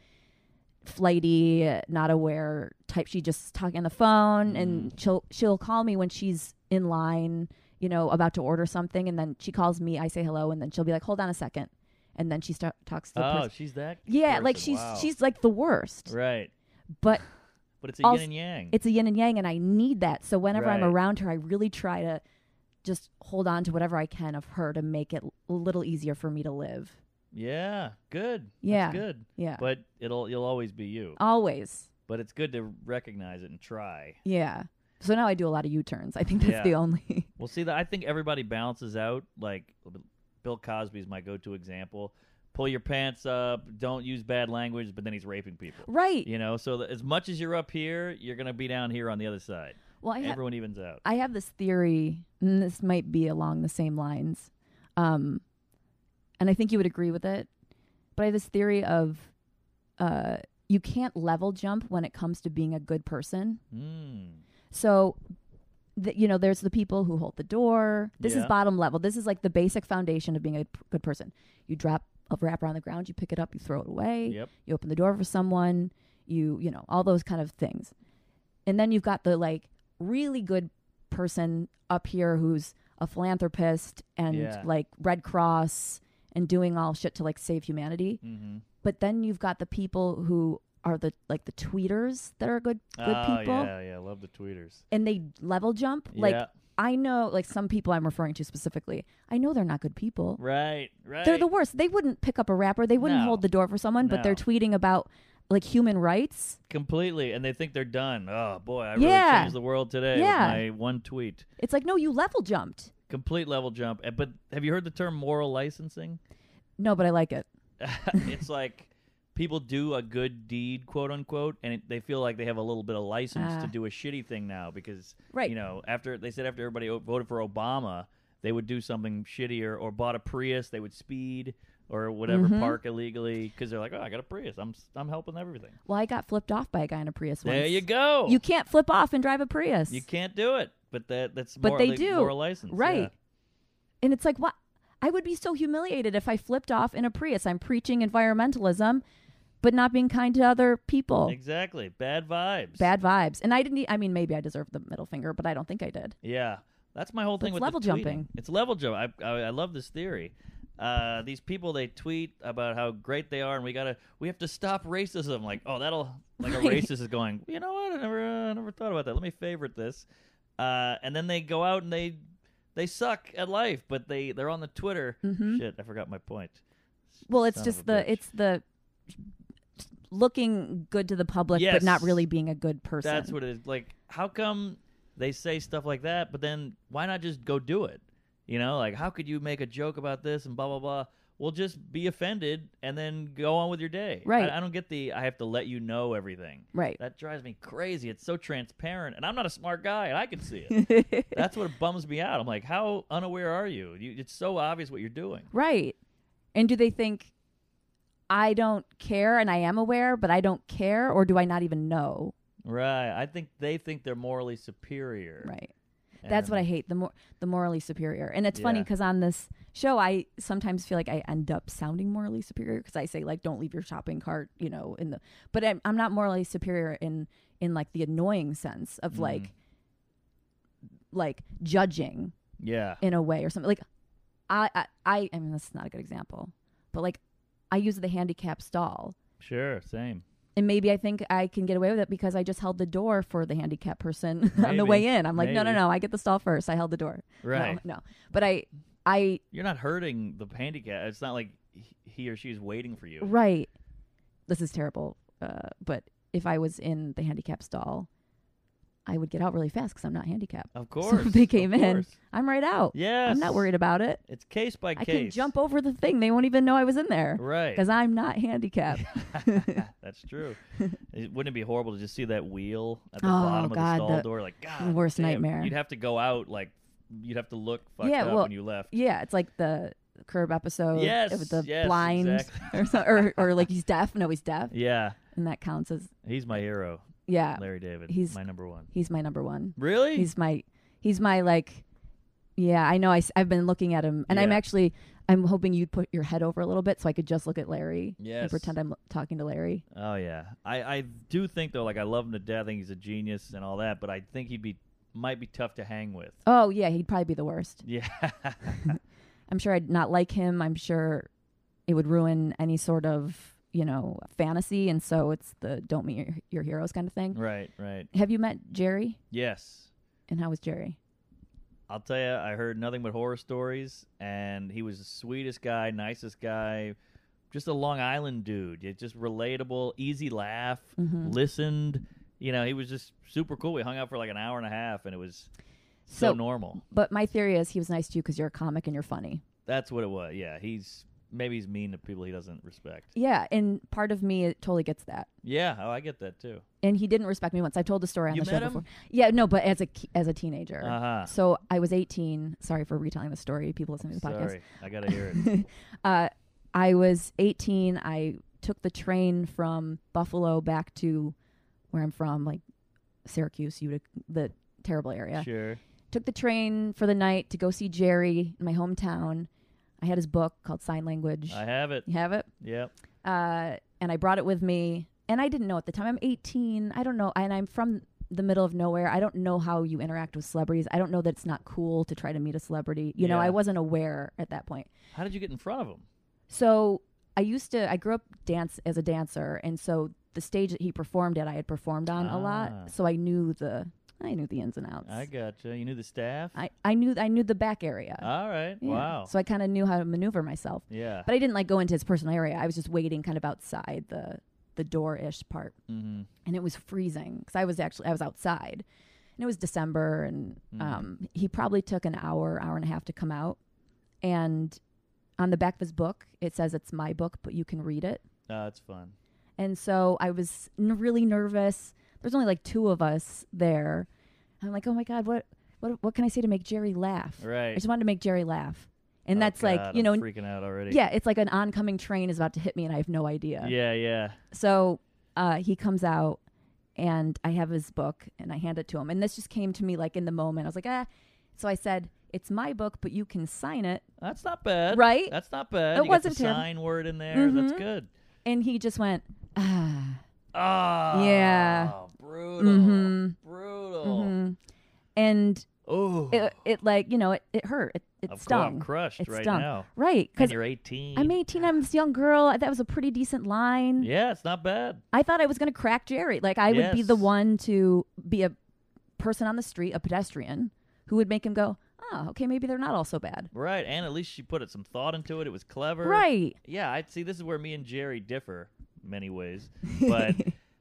flighty, not aware type. She just talking on the phone Mm. and she'll she'll call me when she's in line, you know, about to order something. And then she calls me, I say hello, and then she'll be like, hold on a second. And then she start, talks to the Oh, person. she's that. Yeah, person. like she's Wow. she's like the worst. right. But But it's a Also- yin and yang. it's a yin and yang, and I need that. So whenever I'm Right. around her, I really try to just hold on to whatever I can of her to make it a little easier for me to live. yeah. Good. Yeah. That's good. Yeah. But it'll you'll always be you. Always. But it's good to recognize it and try. Yeah. So now I do a lot of U-turns. I think that's Yeah. the only. Well, see, that I think everybody balances out. Like Bill Cosby is my go-to example. Pull your pants up. Don't use bad language. But then he's raping people. Right. You know, so that as much as you're up here, you're gonna be down here on the other side. Well, I, ha- Everyone evens out. I have this theory, and this might be along the same lines. Um, and I think you would agree with it. But I have this theory of uh, you can't level jump when it comes to being a good person. Mm. So, the, you know, there's the people who hold the door. This Yeah. is bottom level. This is like the basic foundation of being a p- good person. You drop a wrapper on the ground, you pick it up, you throw it away. Yep. You open the door for someone, you, you know, all those kind of things. And then you've got the like really good person up here who's a philanthropist and Yeah. like Red Cross and doing all shit to like save humanity. Mm-hmm. But then you've got the people who are the like the tweeters that are good good oh, people, yeah, yeah. Love the tweeters. and they level jump. Like yeah. I know, like some people I'm referring to specifically, I know they're not good people. Right, right. They're the worst. They wouldn't pick up a wrapper. They wouldn't No. hold the door for someone, but they're No. tweeting about like human rights. Completely, and they think they're done. Oh, boy, I Yeah. really changed the world today Yeah. with my one tweet. It's like, no, you level jumped. Complete level jump. Uh, But have you heard the term moral licensing? No, but I like it. It's like people do a good deed, quote unquote, and it, they feel like they have a little bit of license Ah. to do a shitty thing now because, Right. you know, after they said after everybody o- voted for Obama, they would do something shittier or bought a Prius, they would speed or whatever, Mhm. park illegally because they're like, oh, I got a Prius, I'm s- I'm helping everything. Well, I got flipped off by a guy in a Prius once. There you go. You can't flip off and drive a Prius. You can't do it, but that that's But more, they like, do. moral license, Right. yeah. And it's like, what? I would be so humiliated if I flipped off in a Prius. I'm preaching environmentalism, but not being kind to other people. Exactly, bad vibes. Bad vibes. And I didn't, e- I mean, maybe I deserved the middle finger, but I don't think I did. Yeah, that's my whole But thing it's with level the tweeting. jumping. It's level jump. I, I I love this theory. Uh, these people, they tweet about how great they are, and we gotta we have to stop racism. Like, oh, that'll like Right. a racist is going. You know what? I never uh, I never thought about that. Let me favorite this. Uh, and then they go out and they they suck at life, but they they're on the Twitter. Mhm. Shit, I forgot my point. Well, it's Son of just a the, bitch. it's the looking good to the public, Yes. but not really being a good person. That's what it is. Like, how come they say stuff like that, but then why not just go do it? You know, like, how could you make a joke about this and blah, blah, blah? Well, just be offended and then go on with your day. Right. I, I don't get the, I have to let you know everything. Right. That drives me crazy. It's so transparent, and I'm not a smart guy, and I can see it. That's what bums me out. I'm like, how unaware are you? you? It's so obvious what you're doing. Right. And do they think I don't care and I am aware, but I don't care, or do I not even know? Right. I think they think they're morally superior. Right. That's what I And- hate, the more the morally superior. And it's funny Yeah. because on this show, I sometimes feel like I end up sounding morally superior because I say like, don't leave your shopping cart, you know, in the, but I'm, I'm not morally superior in, in like the annoying sense of Mhm. like, like judging Yeah. in a way or something. Like I, I, I, I mean, that's not a good example, but like I use the handicap stall. Sure. Same. And maybe I think I can get away with it because I just held the door for the handicapped person on the Maybe. way in. I'm like, no, no, Maybe. no, I get the stall first. I held the door. Right. No, no. But I, I, You're not hurting the handicap. It's not like he- he or she is waiting for you. right. This is terrible. Uh, but if I was in the handicap stall, I would get out really fast because I'm not handicapped. Of So course. if they of came in, course. I'm right out. Yes. I'm not worried about it. It's case by I case. can jump over the thing. They won't even know I was in there Right. because I'm not handicapped. That's true. It, wouldn't it be horrible to just see that wheel at the Oh, bottom God, of the stall the door? Like, God, worst damn. nightmare. You'd have to go out like you'd have to look fucked Yeah, up well, when you left. Yeah, it's like the Curb episode Yes, with the yes, blind exactly. or, so, or or like he's deaf. No, he's deaf, Yeah, and that counts as he's my hero, yeah. Larry David. he's- my number one. He's my number one. Really? He's my he's my like yeah. I know. I have been looking at him, and I'm Yeah. actually I'm hoping you'd put your head over a little bit so I could just look at Larry Yes. and pretend I'm talking to Larry. Oh yeah, I I do think though, like I love him to death. I think he's a genius and all that, but I think he'd be might be tough to hang with. Oh yeah, he'd probably be the worst. Yeah. I'm sure I'd not like him. I'm sure it would ruin any sort of you know fantasy, and so it's the don't meet your, your heroes kind of thing. Right. Right. Have you met Jerry? Yes. And how was Jerry? I'll tell you, I heard nothing but horror stories, and he was the sweetest guy, nicest guy, just a Long Island dude. It's just relatable, easy laugh, Mhm. listened. You know, he was just super cool. We hung out for like an hour and a half, and it was so, So, normal. but my theory is he was nice to you because you're a comic and you're funny. That's what it was. Yeah, he's maybe he's mean to people he doesn't respect. Yeah, and part of me it totally gets that. Yeah, oh, I get that too. And he didn't respect me once. I've told the story on You the met show him? before. Yeah, no, but as a ki- as a teenager. Uh huh. So I was eighteen. Sorry for retelling the story. People listening to the podcast. Sorry, I gotta hear it. uh, I was eighteen. I took the train from Buffalo back to where I'm from, like Syracuse, Utica, the terrible area. Sure. Took the train for the night to go see Jerry in my hometown. I had his book called Sign Language. I have it. You have it? Yep. Uh, and I brought it with me. And I didn't know at the time. I'm eighteen. I don't know. And I'm from the middle of nowhere. I don't know how you interact with celebrities. I don't know that it's not cool to try to meet a celebrity. You know, Yeah. I wasn't aware at that point. How did you get in front of him? So I used to, I grew up dance as a dancer. And so the stage that he performed at, I had performed on a Ah. lot. So I knew the, I knew the ins and outs. I gotcha. You knew the staff? I, I knew, I knew the back area. All right. Yeah. Wow. So I kind of knew how to maneuver myself. Yeah. But I didn't like go into his personal area. I was just waiting kind of outside the, the door-ish part. Mm-hmm. And it was freezing because I was actually, I was outside. And it was December, and Mhm. um, he probably took an hour, hour and a half to come out. And on the back of his book, it says it's my book, but you can read it. Oh, that's fun. And so I was n- really nervous. There's only like two of us there. I'm like, oh my God, what, what, what can I say to make Jerry laugh? I Right. just wanted to make Jerry laugh. And Oh, that's like, God, you know, I'm freaking out already. yeah, it's like an oncoming train is about to hit me and I have no idea. Yeah, yeah. So uh, he comes out and I have his book and I hand it to him. And this just came to me like in the moment. I was like, ah. So I said, it's my book, but you can sign it. That's not bad. Right? That's not bad. It you wasn't got the terrible. sign word in there. That's Mhm. good. And he just went, ah. Oh. Yeah. Brutal. Mhm. Brutal. Mhm. And Oh. it, it like, you know, it, it hurt. It, it Of course, stung. I'm crushed It right stung. now. Right. And Because you're eighteen. I'm eighteen. I'm this young girl. That was a pretty decent line. Yeah, it's not bad. I thought I was going to crack Jerry. Like I would be the Yes. one to be a person on the street, a pedestrian, who would make him go, oh, okay, maybe they're not all so bad. Right, and at least she put it, some thought into it. It was clever. Right. Yeah, I see. This is where me and Jerry differ in many ways, but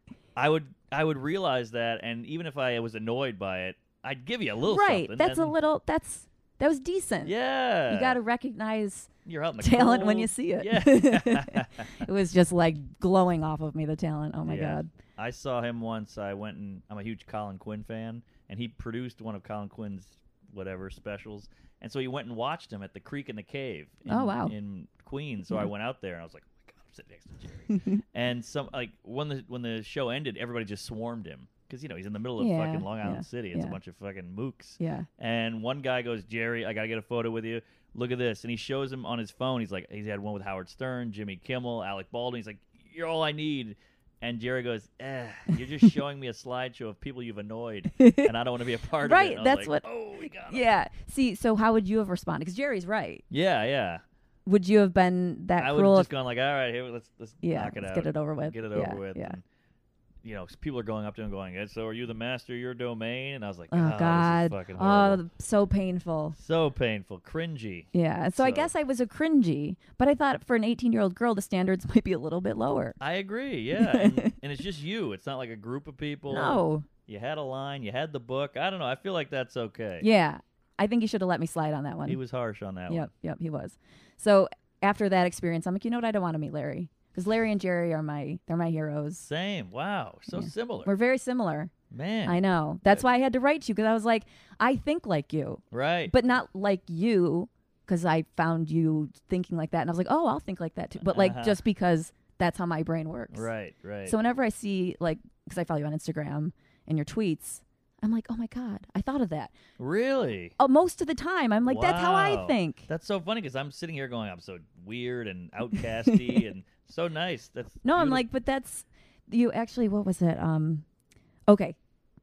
I would I would realize that, and even if I was annoyed by it, I'd give you a little Right. something. That's a and- little, that's, that was decent. Yeah, You got to recognize You're out in the talent when cold. you see it. Yeah. It was just like glowing off of me, the talent. Oh my Yeah. God. I saw him once. I went and I'm a huge Colin Quinn fan, and he produced one of Colin Quinn's whatever specials. And so he went and watched him at the Creek in the Cave. In, Oh, wow. In Queens. So I Yeah. went out there and I was like, oh my God, I'm sitting next to Jerry. And some like when the when the show ended, everybody just swarmed him because you know he's in the middle of Yeah, fucking Long Island yeah, City. It's yeah. a bunch of fucking mooks. Yeah. And one guy goes, Jerry, I gotta get a photo with you. Look at this, and he shows him on his phone. He's like, he's had one with Howard Stern, Jimmy Kimmel, Alec Baldwin. He's like, you're all I need. And Jerry goes, eh, you're just showing me a slideshow of people you've annoyed, and I don't want to be a part Right, of it. And I was that's like, what- Oh, we got him. Yeah. See, so how would you have responded? Because Jerry's right. Yeah, yeah. Would you have been that I would cruel? have if- just gone like, all right, here, let's let's yeah. knock it let's out, get it over with. get it yeah, over with. Yeah. And, you know, 'cause people are going up to him going, "Eh, so are you the master of your domain?" And I was like, Oh oh, God. this is fucking Oh, horrible. so painful. So painful, cringy. Yeah. So, I So- guess I was a cringy, but I thought for an eighteen-year-old girl, the standards might be a little bit lower. I agree, yeah. and, and it's just you. It's not like a group of people. No. You had a line. You had the book. I don't know. I feel like that's okay. Yeah. I think you should have let me slide on that one. He was harsh on that Yep. one. Yep. He was. So after that experience, I'm like, you know what? I don't want to meet Larry because Larry and Jerry are my they're my heroes. Same. Wow. So Yeah. similar. We're very similar. Man. I know. That's Good. why I had to write you because I was like, I think like you, Right. but not like you because I found you thinking like that. And I was like, oh, I'll think like that too. But like Uh-huh. just because that's how my brain works. Right. Right. So whenever I see like, because I follow you on Instagram and your tweets, I'm like, oh my God, I thought of that. really? Oh, most of the time, I'm like, that's how I Wow. think. That's so funny because I'm sitting here going, I'm so weird and outcasty and so nice. That's No, I'm beautiful. like, but that's you actually. What was it? Um, okay.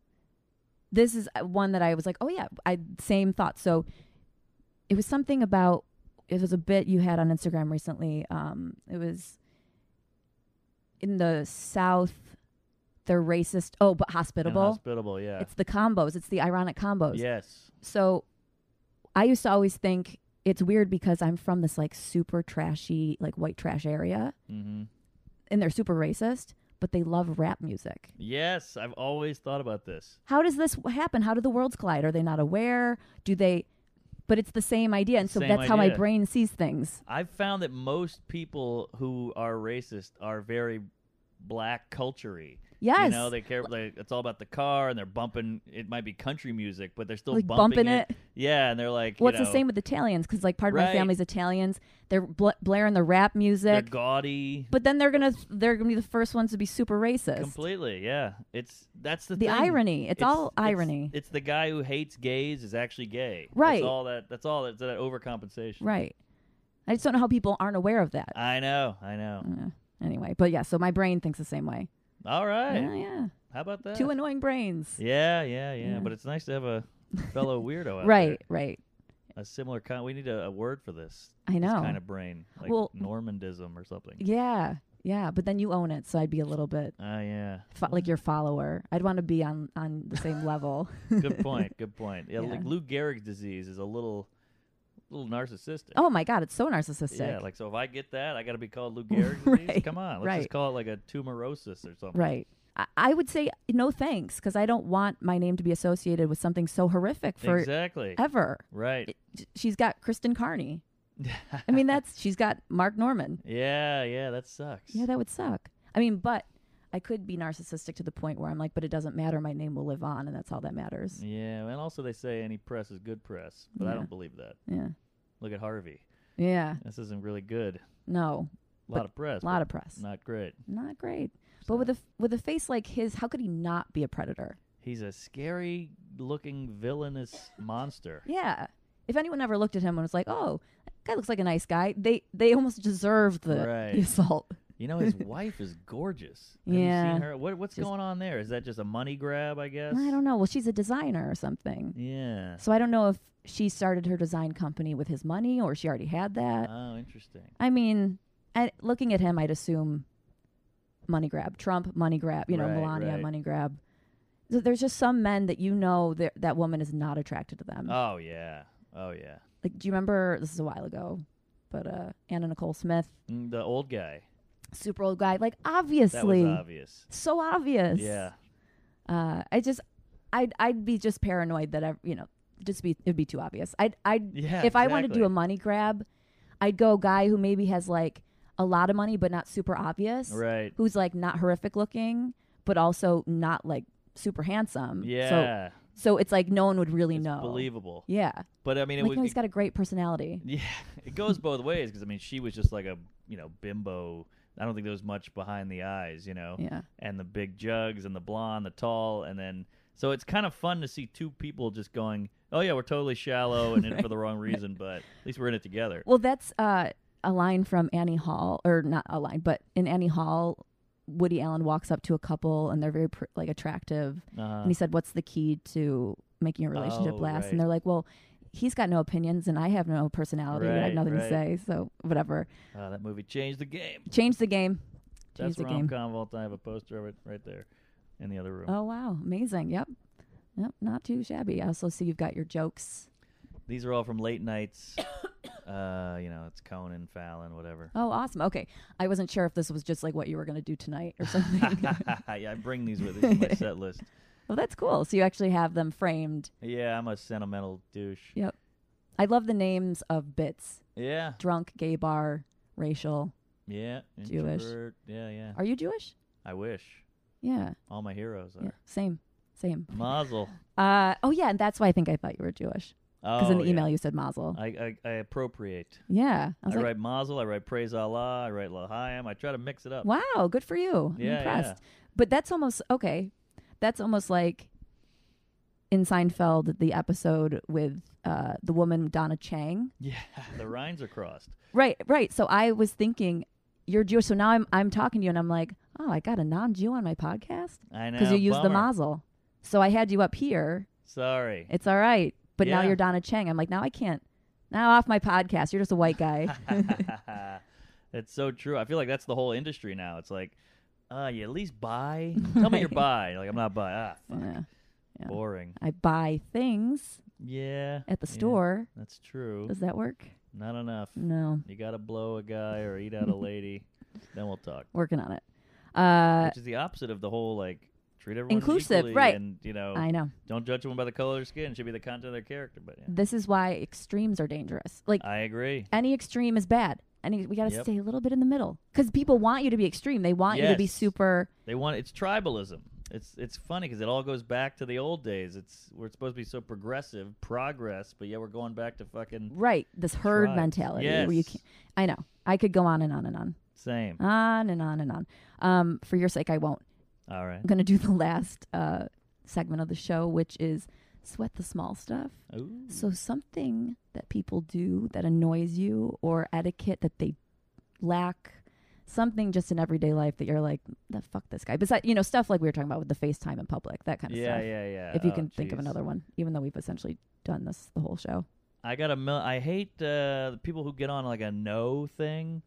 This is uh, one that I was like, oh yeah, I same thought. So it was something about it was a bit you had on Instagram recently. Um, it was in the South. They're racist. Oh, but And hospitable. hospitable. Yeah. It's the combos. It's the ironic combos. Yes. So I used to always think it's weird because I'm from this like super trashy, like white trash area, Mm-hmm. and they're super racist, but they love rap music. Yes. I've always thought about this. How does this happen? How do the worlds collide? Are they not aware? Do they? But it's the same idea, and so Same that's how my idea. brain sees things. I've found that most people who are racist are very black culture-y. Yes, You know, they care. Like, it's all about the car, and they're bumping. It might be country music, but they're still like bumping, bumping it. Yeah, and they're like, Well, you it's know, the same with Italians because like part of my Right. family's Italians. They're bl- blaring the rap They're music, gaudy. but then they're gonna they're gonna be the first ones to be super racist. Completely, yeah. It's that's the The thing. irony. It's, all irony. It's the guy who hates gays is actually gay. Right. That's all that. That's all. That's that overcompensation. Right. I just don't know how people aren't aware of that. I know, I know. Uh, anyway, but yeah, so my brain thinks the same way. All right. Yeah, yeah. How about that? Two annoying brains. Yeah, yeah, yeah, Yeah. But it's nice to have a fellow weirdo out Right, there. right. A similar kind. We need a, a word for this. I know. This kind of brain, like Well- Normandism or something. Yeah, yeah. But then you own it, so I'd be a little bit Ah, yeah. fo- like your follower. I'd want to be on on the same level. Good point. Good point. Yeah, Yeah. like Lou Gehrig's disease is a little, little narcissistic. Oh my God, it's so narcissistic. Yeah, like so if I get that, I got to be called Lou Gehrig's Right, disease. Come on, let's right. just call it like a tumorosis or something. Right. I, I would say no thanks because I don't want my name to be associated with something so horrific for Exactly. ever. Right. It- she's got Kristen Carney. I mean, that's she's got Mark Norman. yeah, yeah, that sucks. Yeah, that would suck. I mean, but I could be narcissistic to the point where I'm like, but it doesn't matter. My name will live on, and that's all that matters. Yeah, and also they say any press is good press, but I Yeah. don't believe that. Yeah. Look at Harvey. Yeah. This isn't really good. No. A lot But of press. A lot but of press. Not great. Not great. So, But with a f- with a face like his, how could he not be a predator? he's a scary looking villainous monster. Yeah. If anyone ever looked at him and was like, "Oh, that guy looks like a nice guy," they they almost deserve the, Right. the assault. You know, his wife is gorgeous. Have you Yeah. seen her? What, what's Just- going on there? Is that just a money grab, I guess? I don't know. Well, she's a designer or something. Yeah. So I don't know if she started her design company with his money or she already had that. Oh, interesting. I mean, I, looking at him, I'd assume money grab. Trump, money grab. You know, Right, Melania, right. money grab. So there's just some men that you know that that woman is not attracted to them. Oh, yeah. Oh, yeah. Like, do you remember? This is a while ago, but uh, Anna Nicole Smith, Mm, The old guy. super old guy. Like, That obviously, was obvious. so obvious. Yeah. Uh, I just, I'd, I'd be just paranoid that I, you know, just be, it'd be too obvious. I'd, I'd, Yeah. if I wanted to do a exactly. money grab, I'd go guy who maybe has like a lot of money but not super obvious, Right. who's like not horrific looking but also not like super handsome. So, Yeah. so it's like no one would really It's know. believable. Yeah, But I mean, it like would. no, he's got a great personality. Yeah, it goes both ways because I mean, she was just like a you know bimbo. I don't think there was much behind the eyes, you know, Yeah, and the big jugs and the blonde, the tall, and then so it's kind of fun to see two people just going, oh yeah, we're totally shallow and in for the wrong reason, but at least we're in it together. well, that's uh, a line from Annie Hall, or not a line, but in Annie Hall, Woody Allen walks up to a couple and they're very pr- like attractive. Uh, And he said, "What's the key to making a relationship Oh, last?" right. And they're like, "Well, he's got no opinions, and I have no personality. I have Right, nothing to right. say. So whatever. uh, that movie changed the game. Change the game. Change That's the rom game. com vault. I have a poster of it right there in the other room. Oh wow, amazing. Yep, yep. Not too shabby. I also see you've got your jokes. These are all from late nights. uh, you know, it's Conan, Fallon, whatever. Oh, awesome. Okay, I wasn't sure if this was just like what you were gonna do tonight or something. Yeah, I bring these with me. My set list. Well, that's cool. So you actually have them framed. Yeah, I'm a sentimental douche. Yep. I love the names of bits: Yeah, drunk, gay bar, racial. yeah. Jewish. introvert. Yeah, yeah. Are you Jewish? I wish. Yeah. All my heroes are. Yeah. Same. Same. Mazel. Uh, oh yeah, and that's why I think I thought you were Jewish. Because Oh, in the yeah. email you said Mazel. I, I, I appropriate. Yeah. I I, was like, write Mazel. I write Praise Allah. I write L'chaim. I try to mix it up. wow, good for you. I'm Yeah, impressed. But that's almost, okay. That's almost like in Seinfeld, the episode with uh, the woman Donna Chang. Yeah, the Rhines are crossed. Right, right. So I was thinking, you're Jewish. So now I'm I'm talking to you and I'm like, oh, I got a non-Jew on my podcast? I know. Because you used the bummer. Mazel. So I had you up here. Sorry. It's all right. But now Yeah. you're Donna Chang. I'm like, now I can't. Now off my podcast. You're just a white guy. It's so true. I feel like that's the whole industry now. It's like, uh, you at least buy. Tell me you're Right. bi. Like I'm not bi. Ah, fuck. Yeah. Yeah. Boring. I buy things Yeah. at the yeah, store. That's true. Does that work? Not enough. No. You gotta blow a guy or eat out a lady. Then we'll talk. Working on it. Uh, Which is the opposite of the whole like treat everyone Inclusive, equally right. And you know, I know. don't judge someone by the color of their skin. It should be the content of their character. But yeah. This is why extremes are dangerous. Like I agree. any extreme is bad. Any we got to Yep. stay a little bit in the middle because people want you to be extreme. They want you to be Yes. super. They want it's tribalism. It's it's funny because it all goes back to the old days. It's we're supposed to be so progressive, progress, but yeah, we're going back to fucking Right, this herd Tribes. mentality where you Yes. can't. I know. I could go on and on and on, same. on and on and on. Um, for your sake, I won't. All right. I'm gonna do the last uh segment of the show, which is sweat the small stuff. Ooh. So something that people do that annoys you, or etiquette that they lack, something just in everyday life that you're like, the fuck this guy. Besides, you know, stuff like we were talking about with the FaceTime in public, that kind of Yeah, stuff. yeah, yeah. If you Oh, can think of jeez. another one, even though we've essentially done this the whole show. I got a mil- I hate uh, the people who get on like a no thing.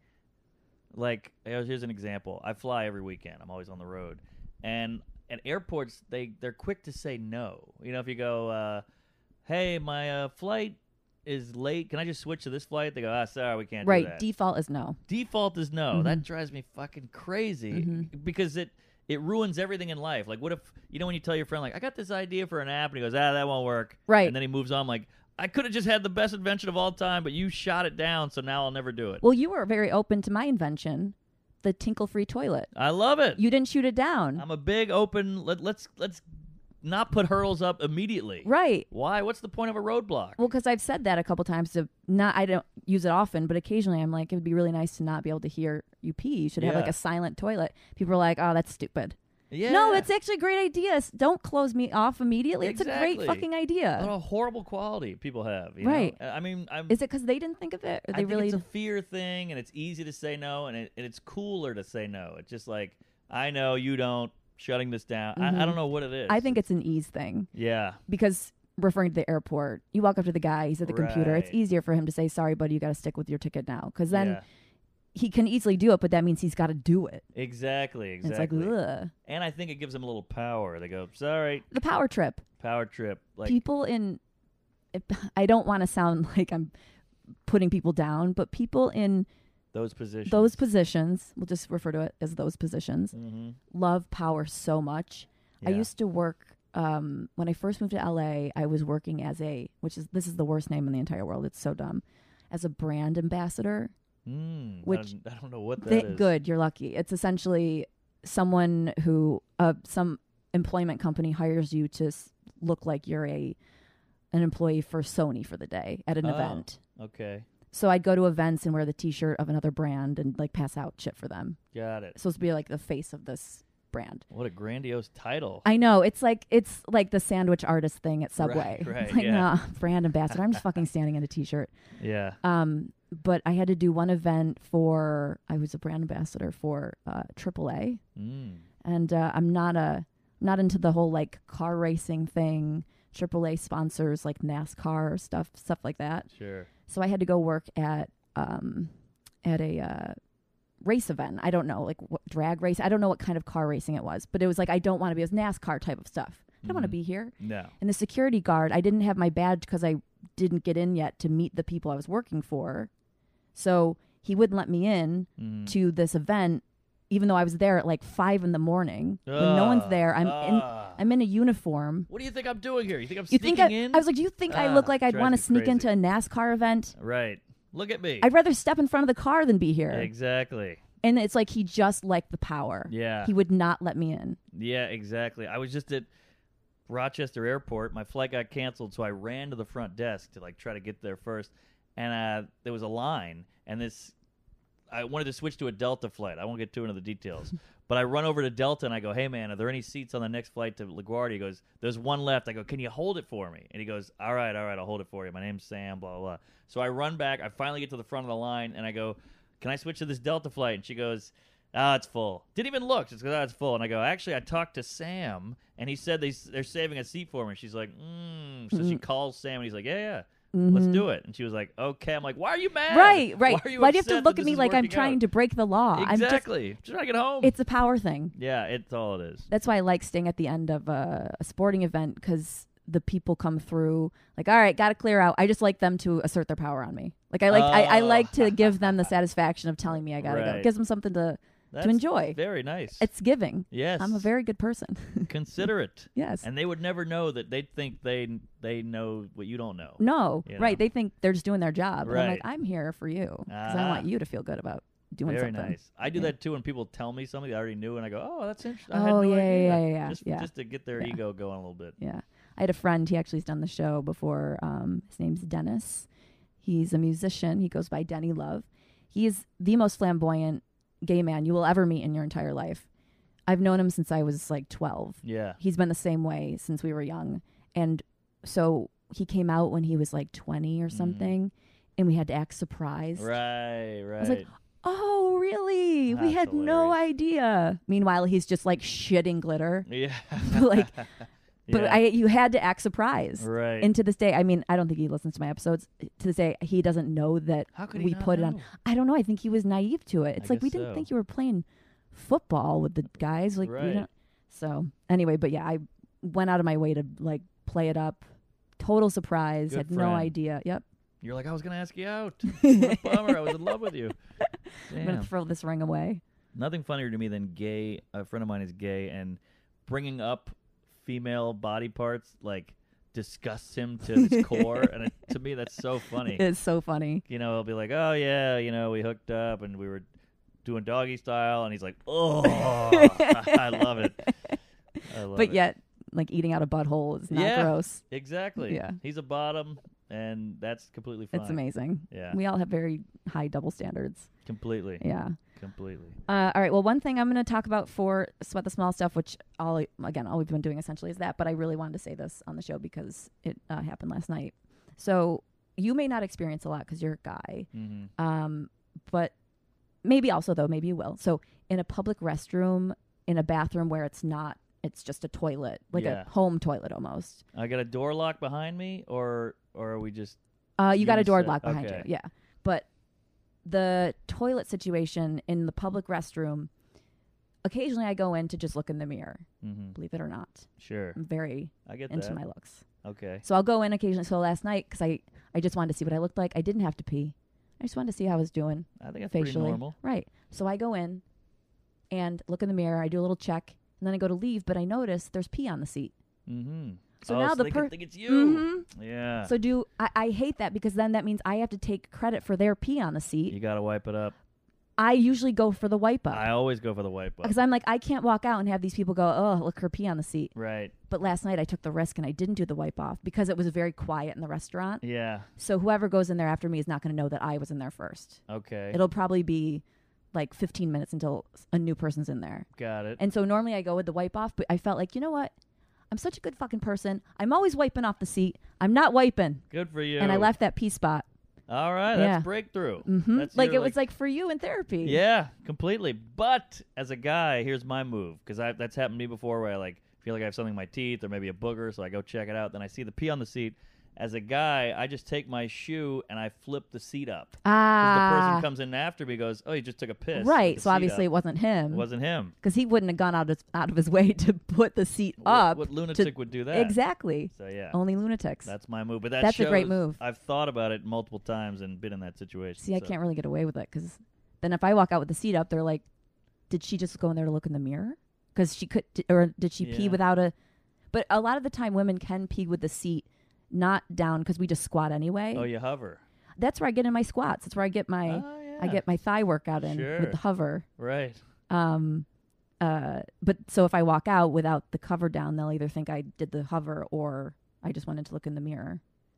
Like, here's here's an example. I fly every weekend. I'm always on the road, and at airports they they're quick to say no. You know, if you go, uh, hey, my uh, flight is late. Can I just switch to this flight? They go, ah, sorry, we can't do Right. that. Default is no. Default is no. Mhm. That drives me fucking crazy Mhm. because it it ruins everything in life. Like, what if, you know, when you tell your friend, like, I got this idea for an app, and he goes, ah, that won't work. Right. And then he moves on, like, I could have just had the best invention of all time, but you shot it down, so now I'll never do it. Well, you were very open to my invention, the tinkle-free toilet. I love it. You didn't shoot it down. I'm a big open, let, let's let's not put hurdles up immediately. Right. Why? What's the point of a roadblock? Well, because I've said that a couple times. To not, I don't use it often, but occasionally I'm like, it would be really nice to not be able to hear you pee. You should have like Yeah. a silent toilet. People are like, oh, that's stupid. yeah. No, it's actually a great idea. S- Don't close me off immediately. It's a Exactly. great fucking idea. What a horrible quality people have. You Right. know? I mean, I'm. Is it because they didn't think of it? Or I they think really? it's a fear thing, and it's easy to say no, and, it, and it's cooler to say no. It's just like, I know you don't. Shutting this down. I, I Mhm. don't know what it is. I think it's an ease thing Yeah. because referring to the airport, you walk up to the guy, he's at the computer. It's Right. easier for him to say, sorry, buddy, you got to stick with your ticket now. Because then yeah. he can easily do it, but that means he's got to do it. Exactly. And Exactly. it's like, ugh. And I think it gives them a little power. They go, sorry, The power trip. power trip. Like, People in, if, I don't want to sound like I'm putting people down, but people in those positions. those positions, we'll just refer to it as those positions, Mm-hmm. love power so much. I Yeah. used to work, um, when I first moved to L A, I was working as a, which is, this is the worst name in the entire world. It's so dumb. As a brand ambassador. Mm, Which- I don't, I don't know what that Th- is. good, you're lucky. It's essentially someone who, uh, some employment company hires you to s- look like you're a an employee for Sony for the day at an Oh. event. Okay. So I'd go to events and wear the T-shirt of another brand and like pass out shit for them. Got it. It's supposed to be like the face of this brand. What a grandiose title. I know, it's like it's like the sandwich artist thing at Subway. Right, right, It's like, yeah. nah, brand ambassador. I'm just fucking standing in a T-shirt. Yeah. Um, but I had to do one event for. I was a brand ambassador for uh, triple A, Mm. and uh, I'm not a not into the whole like car racing thing. triple A sponsors like NASCAR stuff, stuff like that. Sure. So I had to go work at um at a uh, race event. I don't know, like what, drag race. I don't know what kind of car racing it was, but it was like I don't want to be as NASCAR type of stuff. I don't want to Mhm. be here. No. And the security guard, I didn't have my badge because I didn't get in yet to meet the people I was working for. So he wouldn't let me in Mm. to this event, even though I was there at like five in the morning when no one's Ah, there. I'm in. ah. I'm in a uniform. What do you think I'm doing here? You think I'm You sneaking think I, in? I was like, do you think I look Ah, like I'd drives want me to sneak crazy. into a NASCAR event? Right. Look at me. I'd rather step in front of the car than be here. Exactly. And it's like he just liked the power. Yeah. He would not let me in. Yeah, exactly. I was just at Rochester Airport. My flight got canceled, so I ran to the front desk to like try to get there first. And uh, there was a line, and this I wanted to switch to a Delta flight. I won't get too into the details, but I run over to Delta and I go, "Hey man, are there any seats on the next flight to LaGuardia?" He goes, "There's one left." I go, "Can you hold it for me?" And he goes, "All right, all right, I'll hold it for you. My name's Sam." Blah blah. blah. So I run back. I finally get to the front of the line, and I go, "Can I switch to this Delta flight?" And she goes, "Ah, it's full." Didn't even look. Just goes, "Ah, it's full." And I go, "Actually, I talked to Sam, and he said they they're saving a seat for me." She's like, "Hmm." So she Mm. calls Sam, and he's like, "Yeah, yeah, Mhm. let's do it." And she was like, "Okay." I'm like, "Why are you mad?" Right, right. Why, are you Why do you have upset to look that at this me is like I'm working trying out? to break the law? Exactly. Just trying to get home. I'm just, it's a power thing. yeah, it's all it is. That's why I like staying at the end of a, a sporting event because the people come through like, all right, got to clear out. I just like them to assert their power on me. Like I like I, I Oh. like to give them the satisfaction of telling me I gotta go. Right. It gives them something to That's to enjoy. Very nice. It's giving. yes. I'm a very good person. considerate. Yes. And they would never know that they'd think they they know what you don't know. No, You right. know? They think they're just doing their job. And I'm like, Right. I'm here for you because I Ah. want you to feel good about doing Very something. nice. I do Yeah. that too when people tell me something I already knew, and I go, "Oh, that's interesting." I Oh, had no yeah, idea. yeah, yeah, yeah, Just, yeah. just to get their Yeah. ego going a little bit. Yeah. I had a friend, he actually's done the show before. Um, his name's Dennis. He's a musician. He goes by Denny Love. He is the most flamboyant gay man you will ever meet in your entire life. I've known him since I was like twelve. Yeah. He's been the same way since we were young. And so he came out when he was like twenty or something, mm. and we had to act surprised. Right, right. I was like, oh, really? That's we had hilarious. no idea. Meanwhile, he's just like shitting glitter. Yeah. like, but yeah. I, you had to act surprised. Right. And to this day, I mean, I don't think he listens to my episodes. To this day, he doesn't know that How could we he not put know? it on. I don't know. I think he was naive to it. It's I like we guess didn't so. think you were playing football with the guys. Like Right. we don't. So anyway, but yeah, I went out of my way to like play it up. Total surprise. Good had no friend. idea. Yep. You're like, I was going to ask you out. What a bummer. I was in love with you. I'm gonna Damn. throw this ring away. Nothing funnier to me than gay. A friend of mine is gay, and bringing up female body parts like disgusts him to his core. And it, to me, that's so funny. It's so funny. You know, he'll be like, "Oh yeah, you know, we hooked up and we were doing doggy style," and he's like, "Oh, I love it." I love But it. yet, like eating out a butthole is not Yeah. gross. Exactly. Yeah. He's a bottom, and that's completely fine. It's amazing. Yeah. We all have very high double standards. Completely. Yeah. Completely. Uh, all right. Well, one thing I'm going to talk about for Sweat the Small Stuff, which all again all we've been doing essentially is that, but I really wanted to say this on the show because it uh, happened last night. So you may not experience a lot because you're a guy, Mm-hmm. um, but maybe also though maybe you will. So in a public restroom, in a bathroom where it's not, it's just a toilet, like Yeah. a home toilet almost. I got a door lock behind me, or or are we just? Uh, you got a door Uni-set. lock behind Okay. you, yeah. But the toilet situation in the public restroom, occasionally I go in to just look in the mirror. Mm-hmm. Believe it or not, Sure. I'm very I get into that. my looks. Okay. So I'll go in occasionally. So last night, because I, I just wanted to see what I looked like. I didn't have to pee. I just wanted to see how I was doing I think that's pretty facially. normal. Right. So I go in and look in the mirror. I do a little check, and then I go to leave. But I notice there's pee on the seat. Mm-hmm. So oh, now so the they per- can think it's you. Mhm. Yeah. So do I, I hate that because then that means I have to take credit for their pee on the seat. you got to wipe it up. I usually go for the wipe up I always go for the wipe up. because I'm like, I can't walk out and have these people go, oh, look, her pee on the seat. Right. But last night I took the risk and I didn't do the wipe off because it was very quiet in the restaurant. Yeah. So whoever goes in there after me is not going to know that I was in there first. Okay. It'll probably be like fifteen minutes until a new person's in there. got it. And so normally I go with the wipe off, but I felt like, you know what? I'm such a good fucking person. I'm always wiping off the seat. I'm not wiping. Good for you. And I left that pee spot. All right. Yeah. That's breakthrough. hmm That's Like your, it was like for you in therapy. Yeah, completely. But as a guy, here's my move, because that's happened to me before, where I like feel like I have something in my teeth or maybe a booger, so I go check it out. Then I see the pee on the seat. As a guy, I just take my shoe and I flip the seat up. Because Ah. the person comes in after me, goes, "Oh, you just took a piss." with Right. the So seat obviously up. it wasn't him. It wasn't him. Because he wouldn't have gone out of, out of his way to put the seat What- up. What, lunatic to- would do that? Exactly. So yeah, Only lunatics. that's my move. But that That's a great shows- move. I've thought about it multiple times and been in that situation. See, I so. can't really get away with it because then if I walk out with the seat up, they're like, did she just go in there to look in the mirror? Because she could, d- or did she pee Yeah. without a, but a lot of the time women can pee with the seat not down because we just squat anyway. Oh, you hover. That's where I get in my squats. That's where I get my, Oh, yeah. I get my thigh workout in Sure. with the hover. Right. Um, uh, but so if I walk out without the cover down, they'll either think I did the hover or I just wanted to look in the mirror.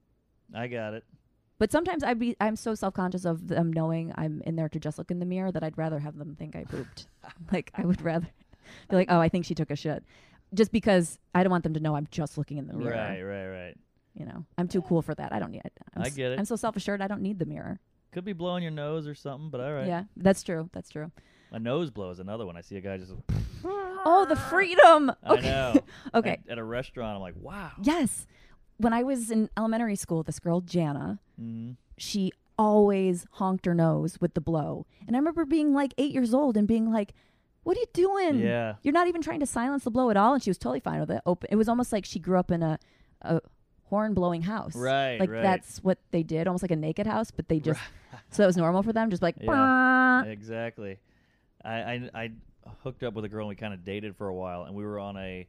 I got it. But sometimes I'd be, I'm so self-conscious of them knowing I'm in there to just look in the mirror that I'd rather have them think I pooped. Like I would rather be like, oh, I think she took a shit, just because I don't want them to know I'm just looking in the mirror. Right, right, right. You know, I'm too cool for that. I don't need it. I'm I s- get it. I'm so self-assured. I don't need the mirror. Could be blowing your nose or something, but all right. Yeah, that's true. That's true. A nose blow is another one. I see a guy just. Oh, the freedom. I Okay. know. Okay. At, at a restaurant, I'm like, wow. Yes. When I was in elementary school, this girl, Jana, Mm-hmm. she always honked her nose with the blow. And I remember being like eight years old and being like, what are you doing? Yeah. You're not even trying to silence the blow at all. And she was totally fine with it. Open. It was almost like she grew up in a, a horn blowing house. Right, Like right. that's what they did, almost like a naked house, but they just, so it was normal for them. Just like, Yeah. "Bah." Exactly. I, I I hooked up with a girl and we kind of dated for a while, and we were on a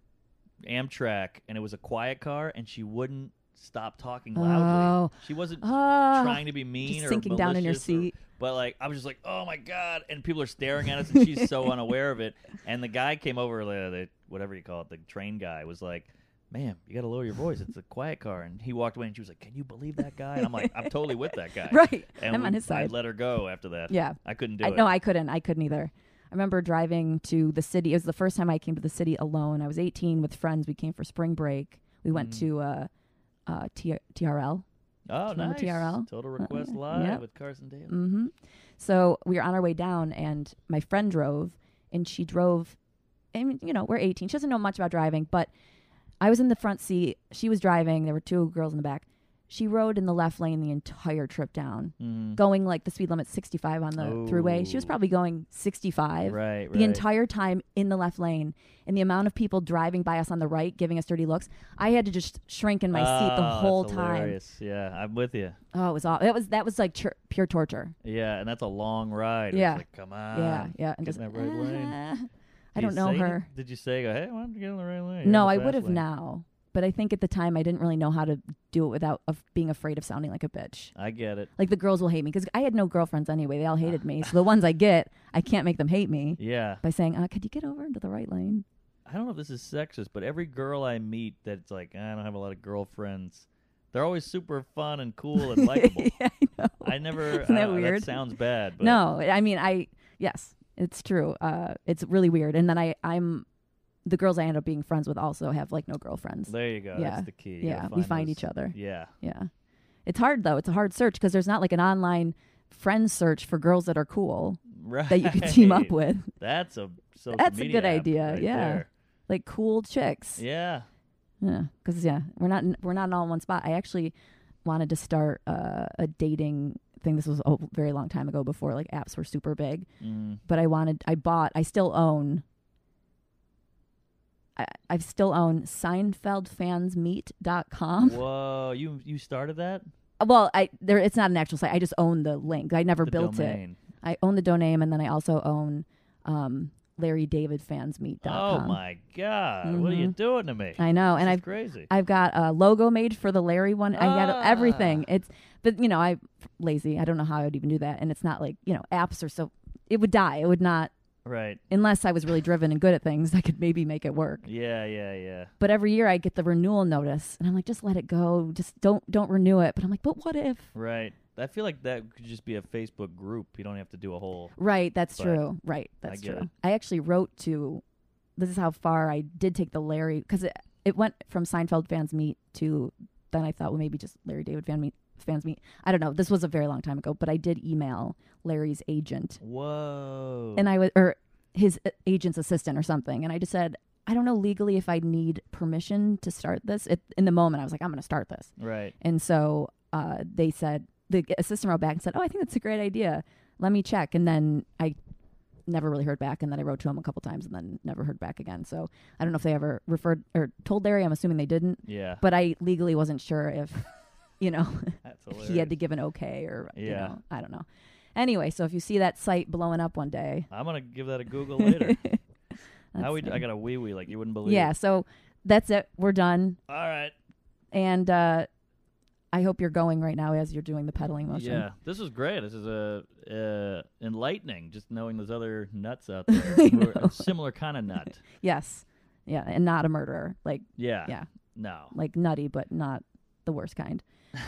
Amtrak, and it was a quiet car, and she wouldn't stop talking loudly. Oh. She wasn't Ah. trying to be mean Just or sinking down in your malicious or- seat. but like I was just like, oh my god, and people are staring at us, and she's so unaware of it. And the guy came over, the, the whatever you call it, the train guy was like, ma'am, you got to lower your voice. It's a quiet car. And he walked away, and she was like, can you believe that guy? And I'm like, I'm totally with that guy. Right. And I'm we- on his I side. let her go after that. Yeah. I couldn't do I, it. no, I couldn't. I couldn't either. I remember driving to the city. It was the first time I came to the city alone. I was eighteen with friends. We came for spring break. We went Mm. to uh, uh, T- TRL. Oh, Remember nice. T R L? Total Request Uh, Live yep. with Carson Daly. Mm-hmm. So we were on our way down, and my friend drove, and she drove. And you know, we're eighteen. She doesn't know much about driving, but I was in the front seat. She was driving. There were two girls in the back. She rode in the left lane the entire trip down, Mm. going like the speed limit sixty-five on the Oh. throughway. She was probably going sixty-five Right, right. the entire time in the left lane. And the amount of people driving by us on the right, giving us dirty looks, I had to just shrink in my seat the Oh, whole that's time. hilarious. Yeah, I'm with you. Oh, it was all. That was that was like tr- pure torture. Yeah, and that's a long ride. Yeah. It's like, come on. yeah, yeah, and get just in that right lane. "Ah." I Did don't you know say her. any- Did you say, go, hey, why don't you get in the right lane? You're No, in I the would fast have lane." now, but I think at the time I didn't really know how to do it without of being afraid of sounding like a bitch. I get it. Like the girls will hate me because I had no girlfriends anyway. They all hated me. So the ones I get, I can't make them hate me Yeah. by saying, uh, "Could you get over into the right lane?" I don't know if this is sexist, but every girl I meet that's like, I don't have a lot of girlfriends, they're always super fun and cool and likable. yeah, I know. I never. Isn't I that don't know, weird? That sounds bad. But No, I mean, I yes, it's true. Uh, it's really weird. And then I, I'm the girls I end up being friends with also have like no girlfriends. There you go. Yeah. That's the key. You Yeah, gotta we find those- each other. Yeah. Yeah, it's hard though. It's a hard search because there's not like an online friend search for girls that are cool Right. that you can team up with. That's a social That's a media good app idea, right yeah. there. Like cool chicks. Yeah. Yeah, because yeah, we're not in, we're not all in one spot. I actually wanted to start uh, a dating thing. This was a very long time ago, before like apps were super big. Mm. But I wanted, I bought, I still own. I, I still own Seinfeld Fans Meet dot com. Whoa, you you started that? Well, I there it's not an actual site. I just own the link. I never The built it. domain. I own the domain, and then I also own um, Larry David Fans Meet dot Oh com. my God! What are you Mhm. doing to me? I know, This and is I've crazy. I've got a logo made for the Larry one. I got Ah. everything. It's, but you know, I'm lazy. I don't know how I would even do that. And it's not like, you know, apps are so, it would die. It would not, Right. unless I was really driven and good at things, I could maybe make it work. Yeah, yeah, yeah. But every year I get the renewal notice and I'm like, just let it go. Just don't, don't renew it. But I'm like, but what if? Right. I feel like that could just be a Facebook group. You don't have to do a whole. Right. That's But true. Right. I That's get true. it. I actually wrote to, this is how far I did take the Larry, because it, it went from Seinfeld Fans Meet to, then I thought, well, maybe just Larry David fan meet, Fans Meet. I don't know. This was a very long time ago, but I did email Larry's agent. Whoa. And I was, or his uh, agent's assistant or something. And I just said, I don't know legally if I need permission to start this. It, in the moment, I was like, I'm going to start this. Right. And so uh, they said, the assistant wrote back and said, oh, I think that's a great idea. Let me check. And then I never really heard back. And then I wrote to him a couple times and then never heard back again. So I don't know if they ever referred or told Larry. I'm assuming they didn't. Yeah. But I legally wasn't sure if, you know, That's if hilarious. he had to give an okay or, you Yeah. know, I don't know. Anyway, so if you see that site blowing up one day. I'm gonna give that a Google later. that's How we? it. I got a wee wee like you wouldn't believe. Yeah, so that's it. We're done. All right. And uh, I hope you're going right now as you're doing the pedaling motion. Yeah, this is great. This is a uh, enlightening. Just knowing there's other nuts out there. I Who are know. a similar kind of nut. Yes. Yeah, and not a murderer. Like, Yeah. yeah, No. like nutty, but not the worst kind.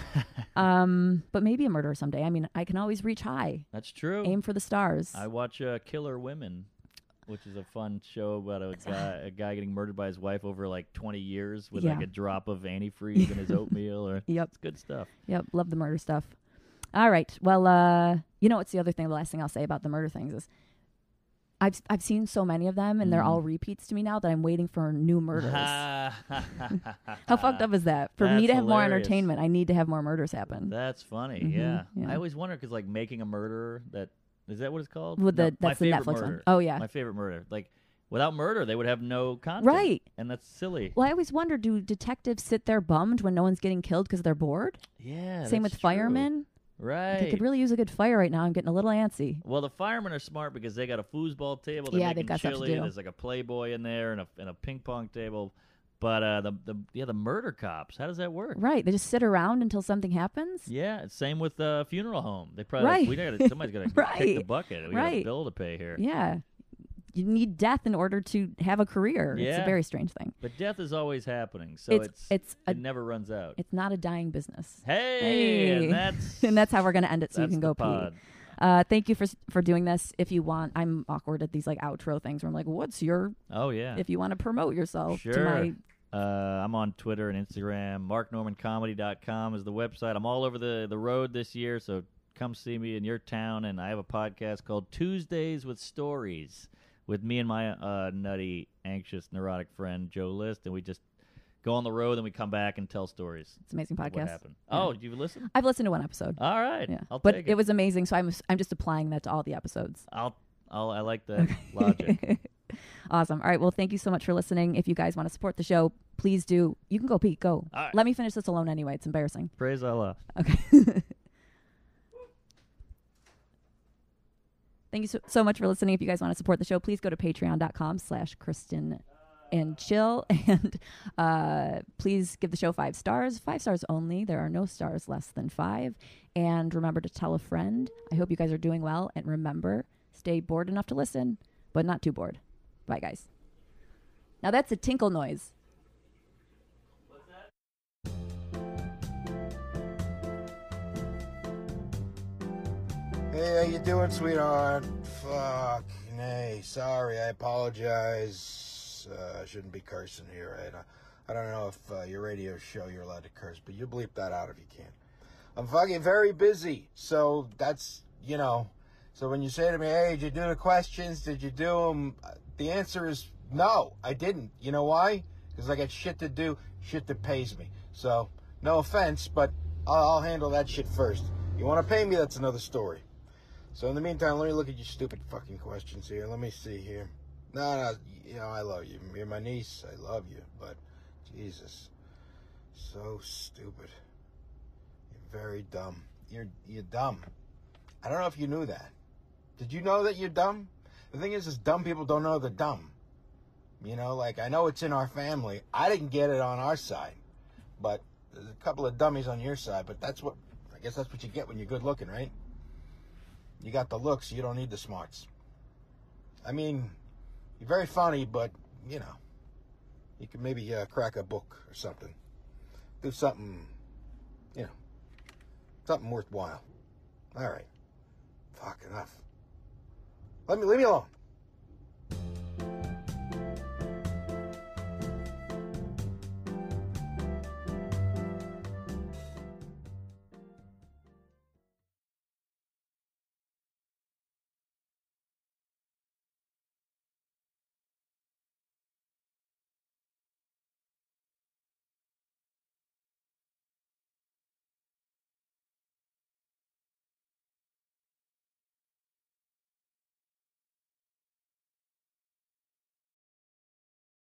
um, but maybe a murderer someday. I mean, I can always reach high, That's true. aim for the stars. I watch uh, Killer Women, which is a fun show about a guy, a guy getting murdered by his wife over like twenty years with like Yeah. a drop of antifreeze in his oatmeal. Or Yep. it's good stuff. Yep, love the murder stuff. All right. Well, uh, you know what's the other thing, the last thing I'll say about the murder things is I've I've seen so many of them and they're Mhm. all repeats to me now that I'm waiting for new murders. How How fucked up is that? For me That's to have more hilarious. entertainment, I need to have more murders happen. That's funny. Mhm, Yeah. yeah. I always wonder because like making a murderer. That is that what it's called? With No, the my that's the favorite Netflix murder. one. Oh yeah. My favorite murder. Like without murder, they would have no content. Right. And that's silly. Well, I always wonder, do detectives sit there bummed when no one's getting killed because they're bored? Yeah. Same that's with true. firemen. Right. They could really use a good fire right now. I'm getting a little antsy. Well, the firemen are smart because they got a foosball table. They're Yeah, making they've got stuff to chili. do. There's like a Playboy in there and a and a ping pong table. But uh, the the yeah the murder cops. How does that work? Right. They just sit around until something happens. Yeah, it's same with the uh, funeral home. They probably Right. we gotta somebody's got to kick the Right. bucket. We got a Right. bill to pay here. Yeah. You need death in order to have a career. It's Yeah. a very strange thing. But death is always happening, so it's it's, it's a, it never runs out. it's not a dying business. Hey, Hey. and that's And that's how we're going to end it so you that's can the go pee. pod. Uh, thank you for s- for doing this. If you want, I'm awkward at these like outro things where I'm like, what's your, Oh yeah. if you want to promote yourself to Sure. my Uh, I'm on Twitter and Instagram. mark norman comedy dot com is the website. I'm all over the, the road this year, so come see me in your town. And I have a podcast called Tuesdays with Stories with me and my uh, nutty, anxious, neurotic friend, Joe List. And we just go on the road, and we come back and tell stories. It's an amazing podcast. What happened? Yeah. Oh, did you listen? I've listened to one episode. All right. Yeah. I'll but take it. it. was amazing, so I'm I'm just applying that to all the episodes. I'll, I'll, I like that logic. Awesome. All right. Well, thank you so much for listening. If you guys want to support the show, please do. You can go, Pete. Go. All right. Let me finish this alone anyway. It's embarrassing. Praise Allah. Okay. Thank you so, so much for listening. If you guys want to support the show, please go to patreon.com slash Kristen and chill. And uh, please give the show five stars. Five stars only. There are no stars less than five. And remember to tell a friend. I hope you guys are doing well. And remember, stay bored enough to listen, but not too bored. Bye, guys. Now that's a tinkle noise. What's that? Hey, how you doing, sweetheart? Fuck, nay, sorry, I apologize. Uh, I shouldn't be cursing here, right? I, I don't know if uh, your radio show you're allowed to curse, but you bleep that out if you can. I'm fucking very busy, so that's, you know, so when you say to me, hey, did you do the questions? Did you do them? The answer is no, I didn't. You know why? Because I got shit to do, shit that pays me. So, no offense, but I'll, I'll handle that shit first. You want to pay me, that's another story. So in the meantime, let me look at your stupid fucking questions here. Let me see here. No, no, you know, I love you. You're my niece. I love you. But, Jesus. So stupid. You're very dumb. You're, you're dumb. I don't know if you knew that. Did you know that you're dumb? The thing is, is dumb people don't know they're dumb. You know, like, I know it's in our family. I didn't get it on our side. But there's a couple of dummies on your side. But that's what, I guess that's what you get when you're good looking, right? You got the looks, you don't need the smarts. I mean, you're very funny, but, you know, you could maybe uh, crack a book or something. Do something, you know, something worthwhile. All right. Fuck, enough. Let me, leave me alone.